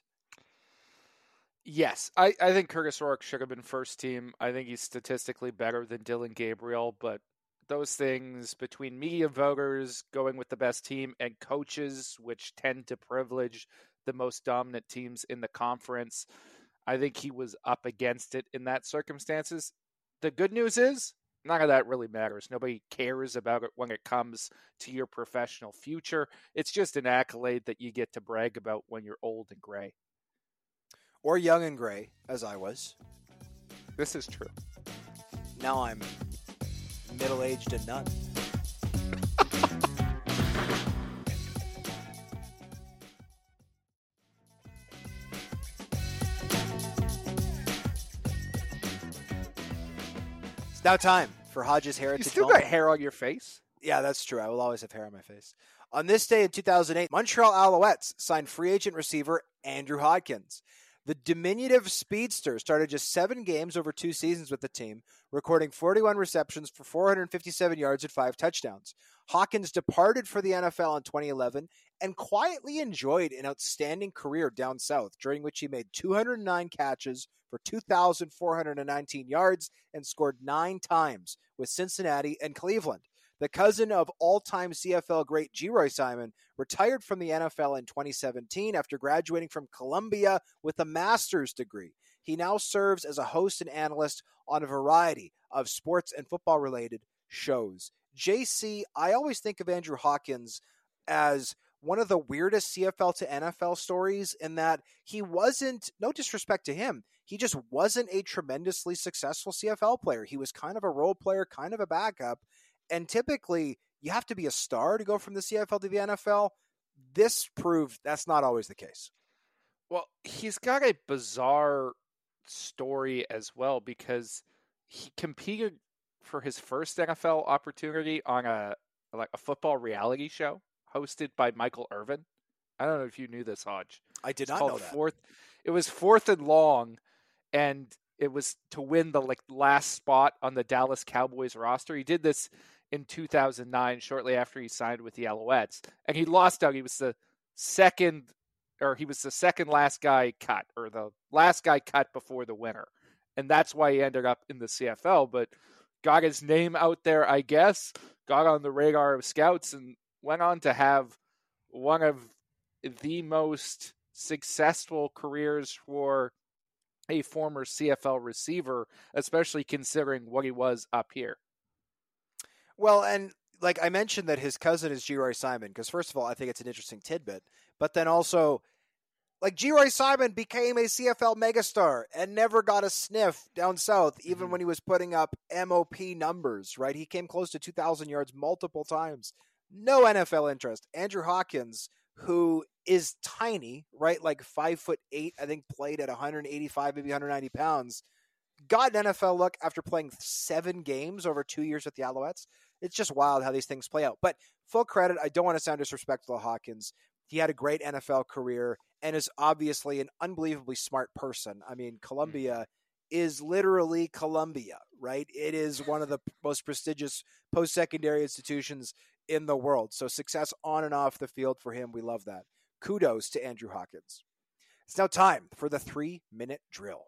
Speaker 4: Yes, I think Curtis Rourke should have been first team. I think he's statistically better than Dylan Gabriel, but those things between media voters going with the best team and coaches, which tend to privilege the most dominant teams in the conference, I think he was up against it in that circumstances. The good news is none of that really matters. Nobody cares about it when it comes to your professional future. It's just an accolade that you get to brag about when you're old and gray.
Speaker 3: Or young and gray, as I was.
Speaker 4: This is true.
Speaker 3: Now I'm middle-aged and none. now time for Hodges' heritage.
Speaker 4: You still
Speaker 3: moment.
Speaker 4: got hair on your face?
Speaker 3: Yeah, that's true. I will always have hair on my face. On this day in 2008, Montreal Alouettes signed free agent receiver Andrew Hopkins. The diminutive speedster started just 7 games over 2 seasons with the team, recording 41 receptions for 457 yards and 5 touchdowns. Hopkins departed for the NFL in 2011 and quietly enjoyed an outstanding career down south, during which he made 209 catches for 2,419 yards and scored 9 times with Cincinnati and Cleveland. The cousin of all-time CFL great Geroy Simon retired from the NFL in 2017 after graduating from Columbia with a master's degree. He now serves as a host and analyst on a variety of sports and football-related shows. JC, I always think of Andrew Hopkins as one of the weirdest CFL to NFL stories in that he wasn't, no disrespect to him, he just wasn't a tremendously successful CFL player. He was kind of a role player, kind of a backup. And typically, you have to be a star to go from the CFL to the NFL. This proved that's not always the case.
Speaker 4: Well, he's got a bizarre story as well because he competed for his first NFL opportunity on a football reality show hosted by Michael Irvin. I don't know if you knew this, Hodge.
Speaker 3: I did not know that.
Speaker 4: It was 4th and long, and it was to win the last spot on the Dallas Cowboys roster. He did this in 2009, shortly after he signed with the Alouettes, and he lost out. He was the second last guy cut, or the last guy cut before the winner, and that's why he ended up in the CFL. But got his name out there, I guess, got on the radar of scouts, and went on to have one of the most successful careers for a former CFL receiver, especially considering what he was up here.
Speaker 3: Well, and like I mentioned that his cousin is Geroy Simon, because first of all, I think it's an interesting tidbit, but then also, like, Geroy Simon became a CFL megastar and never got a sniff down south, even when he was putting up MOP numbers, right? He came close to 2,000 yards multiple times. No NFL interest. Andrew Hopkins, who is tiny, right? Like 5'8", I think played at 185, maybe 190 pounds, got an NFL look after playing 7 games over 2 years with the Alouettes. It's just wild how these things play out. But full credit, I don't want to sound disrespectful to Hopkins. He had a great NFL career and is obviously an unbelievably smart person. I mean, Columbia is literally Columbia, right? It is one of the most prestigious post-secondary institutions in the world. So success on and off the field for him. We love that. Kudos to Andrew Hopkins. It's now time for the 3-minute drill.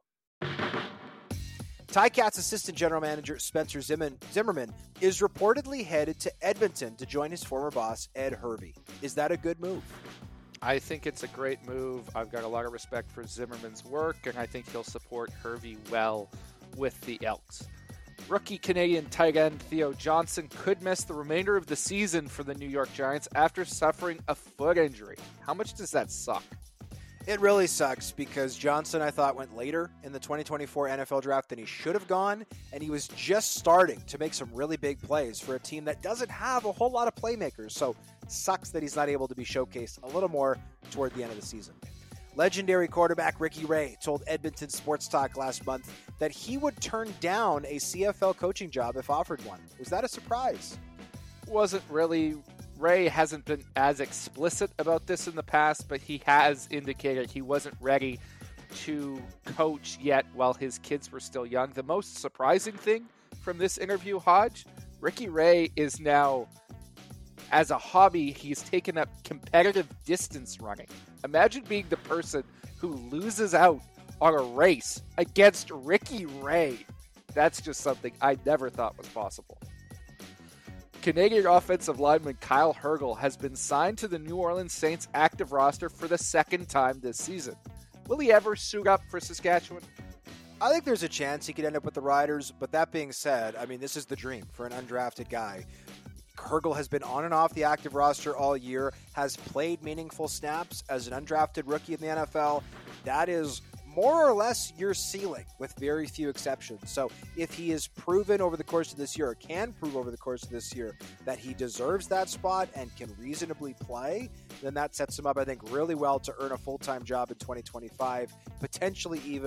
Speaker 3: Ticats assistant general manager Spencer Zimmerman is reportedly headed to Edmonton to join his former boss, Ed Hervey. Is that a good move?
Speaker 4: I think it's a great move. I've got a lot of respect for Zimmerman's work, and I think he'll support Hervey well with the Elks. Rookie Canadian tight end Theo Johnson could miss the remainder of the season for the New York Giants after suffering a foot injury. How much does that suck?
Speaker 3: It really sucks because Johnson, I thought, went later in the 2024 NFL draft than he should have gone, and he was just starting to make some really big plays for a team that doesn't have a whole lot of playmakers, so it sucks that he's not able to be showcased a little more toward the end of the season. Legendary quarterback Ricky Ray told Edmonton Sports Talk last month that he would turn down a CFL coaching job if offered one. Was that a surprise?
Speaker 4: Wasn't really. Ray hasn't been as explicit about this in the past, but he has indicated he wasn't ready to coach yet while his kids were still young. The most surprising thing from this interview, Hodge, Ricky Ray is now, as a hobby, he's taken up competitive distance running. Imagine being the person who loses out on a race against Ricky Ray. That's just something I never thought was possible. Canadian offensive lineman Kyle Hergel has been signed to the New Orleans Saints active roster for the second time this season. Will he ever suit up for Saskatchewan?
Speaker 3: I think there's a chance he could end up with the Riders, but that being said, I mean, this is the dream for an undrafted guy. Hergel has been on and off the active roster all year, has played meaningful snaps as an undrafted rookie in the NFL. That is more or less your ceiling with very few exceptions. So if he is proven over the course of this year, or can prove over the course of this year, that he deserves that spot and can reasonably play, then that sets him up, I think, really well to earn a full-time job in 2025, potentially even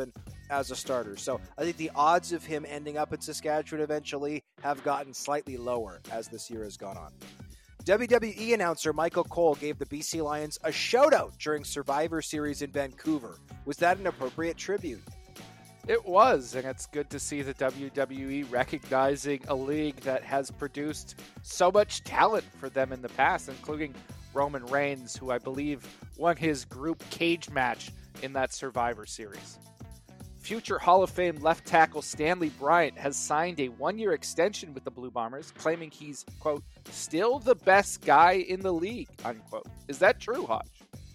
Speaker 3: as a starter. So I think the odds of him ending up in Saskatchewan eventually have gotten slightly lower as this year has gone on. WWE announcer Michael Cole gave the BC Lions a shout-out during Survivor Series in Vancouver. Was that an appropriate tribute?
Speaker 4: It was, and it's good to see the WWE recognizing a league that has produced so much talent for them in the past, including Roman Reigns, who I believe won his group cage match in that Survivor Series. Future Hall of Fame left tackle Stanley Bryant has signed a one-year extension with the Blue Bombers, claiming he's, quote, still the best guy in the league, unquote. Is that true, Hodge?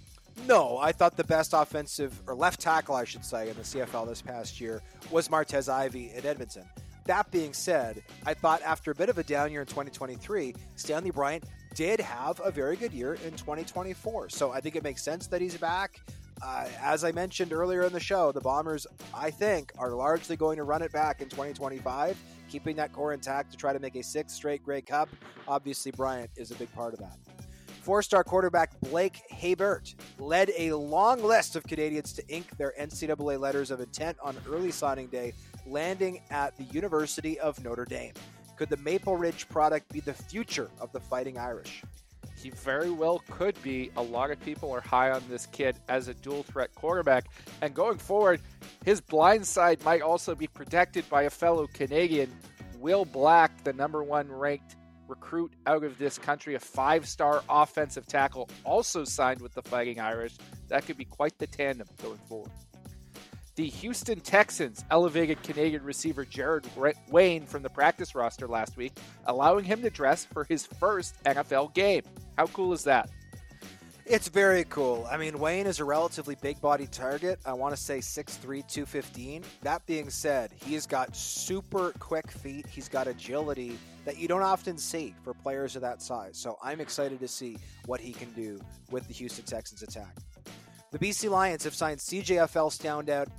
Speaker 3: No, I thought the best offensive, or left tackle, I should say, in the CFL this past year was Martez Ivey at Edmonton. That being said, I thought after a bit of a down year in 2023, Stanley Bryant did have a very good year in 2024. So I think it makes sense that he's back. As I mentioned earlier in the show, the Bombers, I think, are largely going to run it back in 2025, keeping that core intact to try to make a sixth straight Grey Cup. Obviously, Bryant is a big part of that. Four-star quarterback Blake Hebert led a long list of Canadians to ink their NCAA letters of intent on early signing day, landing at the University of Notre Dame. Could the Maple Ridge product be the future of the Fighting Irish?
Speaker 4: He very well could be. A lot of people are high on this kid as a dual-threat quarterback. And going forward, his blind side might also be protected by a fellow Canadian, Will Black, the number one ranked recruit out of this country, a 5-star offensive tackle, also signed with the Fighting Irish. That could be quite the tandem going forward. The Houston Texans elevated Canadian receiver Jared Wayne from the practice roster last week, allowing him to dress for his first NFL game. How cool is that?
Speaker 3: It's very cool. I mean, Wayne is a relatively big-bodied target. I want to say 6'3", 215. That being said, he's got super quick feet. He's got agility that you don't often see for players of that size. So I'm excited to see what he can do with the Houston Texans attack. The BC Lions have signed CJFL standout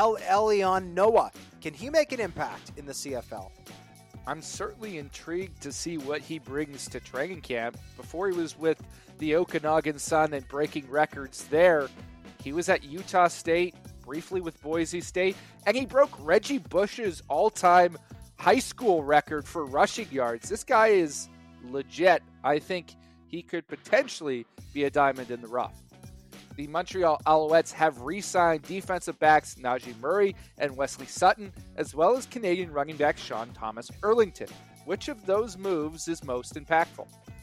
Speaker 3: Elion Noah. Can he make an impact in the CFL?
Speaker 4: I'm certainly intrigued to see what he brings to training camp. Before he was with the Okanagan Sun and breaking records there, he was at Utah State, briefly with Boise State, and he broke Reggie Bush's all-time high school record for rushing yards. This guy is legit. I think he could potentially be a diamond in the rough. The Montreal Alouettes have re-signed defensive backs Najee Murray and Wesley Sutton, as well as Canadian running back Sean Thomas Erlington. Which of those moves is most impactful?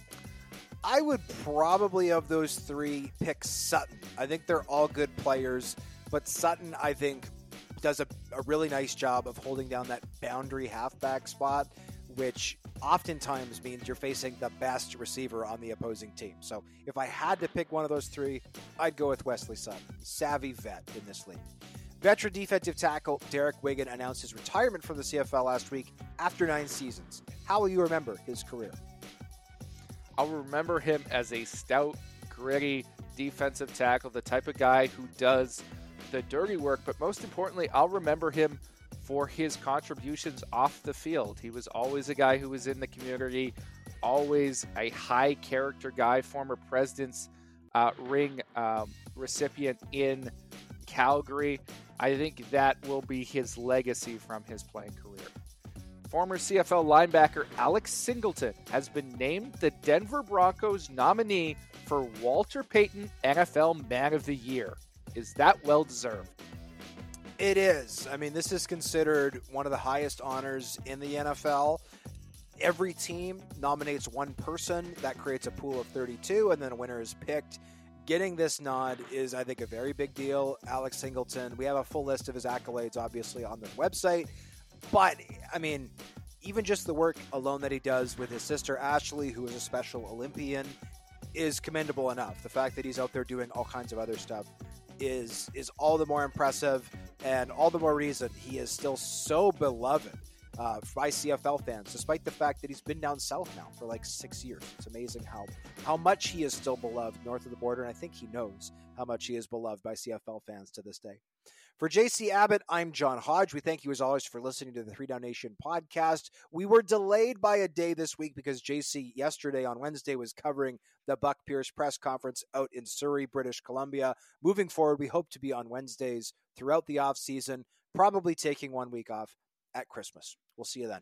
Speaker 3: I would probably, of those three, pick Sutton. I think they're all good players, but Sutton, I think, does a really nice job of holding down that boundary halfback spot, which oftentimes means you're facing the best receiver on the opposing team. So if I had to pick one of those three, I'd go with Wesley Sutton, savvy vet in this league. Veteran defensive tackle Derek Wigan announced his retirement from the CFL last week after 9 seasons. How will you remember his career?
Speaker 4: I'll remember him as a stout, gritty defensive tackle, the type of guy who does the dirty work, but most importantly, I'll remember him for his contributions off the field. He was always a guy who was in the community, always a high character guy, former President's Ring recipient in Calgary. I think that will be his legacy from his playing career. Former CFL linebacker Alex Singleton has been named the Denver Broncos nominee for Walter Payton NFL Man of the Year. Is that well deserved?
Speaker 3: It is. I mean, this is considered one of the highest honors in the NFL. Every team nominates one person. That creates a pool of 32, and then a winner is picked. Getting this nod is, I think, a very big deal. Alex Singleton, we have a full list of his accolades, obviously, on the website. But, I mean, even just the work alone that he does with his sister Ashley, who is a Special Olympian, is commendable enough. The fact that he's out there doing all kinds of other stuff is all the more impressive, and all the more reason he is still so beloved by CFL fans, despite the fact that he's been down south now for like 6 years. It's amazing how much he is still beloved north of the border, and I think he knows how much he is beloved by CFL fans to this day. For JC Abbott, I'm John Hodge. We thank you as always for listening to the 3 Down Nation podcast. We were delayed by a day this week because JC yesterday on Wednesday was covering the Buck Pierce press conference out in Surrey, British Columbia. Moving forward, we hope to be on Wednesdays throughout the off season. probably taking 1 week off at Christmas. We'll see you then.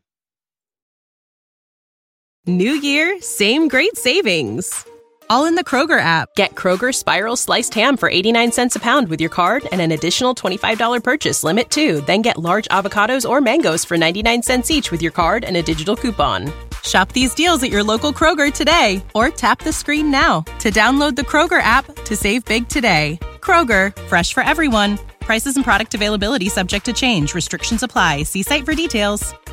Speaker 2: New year, same great savings. All in the Kroger app. Get Kroger Spiral Sliced Ham for 89 cents a pound with your card and an additional $25 purchase limit too. Then get large avocados or mangoes for 99 cents each with your card and a digital coupon. Shop these deals at your local Kroger today or tap the screen now to download the Kroger app to save big today. Kroger, fresh for everyone. Prices and product availability subject to change. Restrictions apply. See site for details.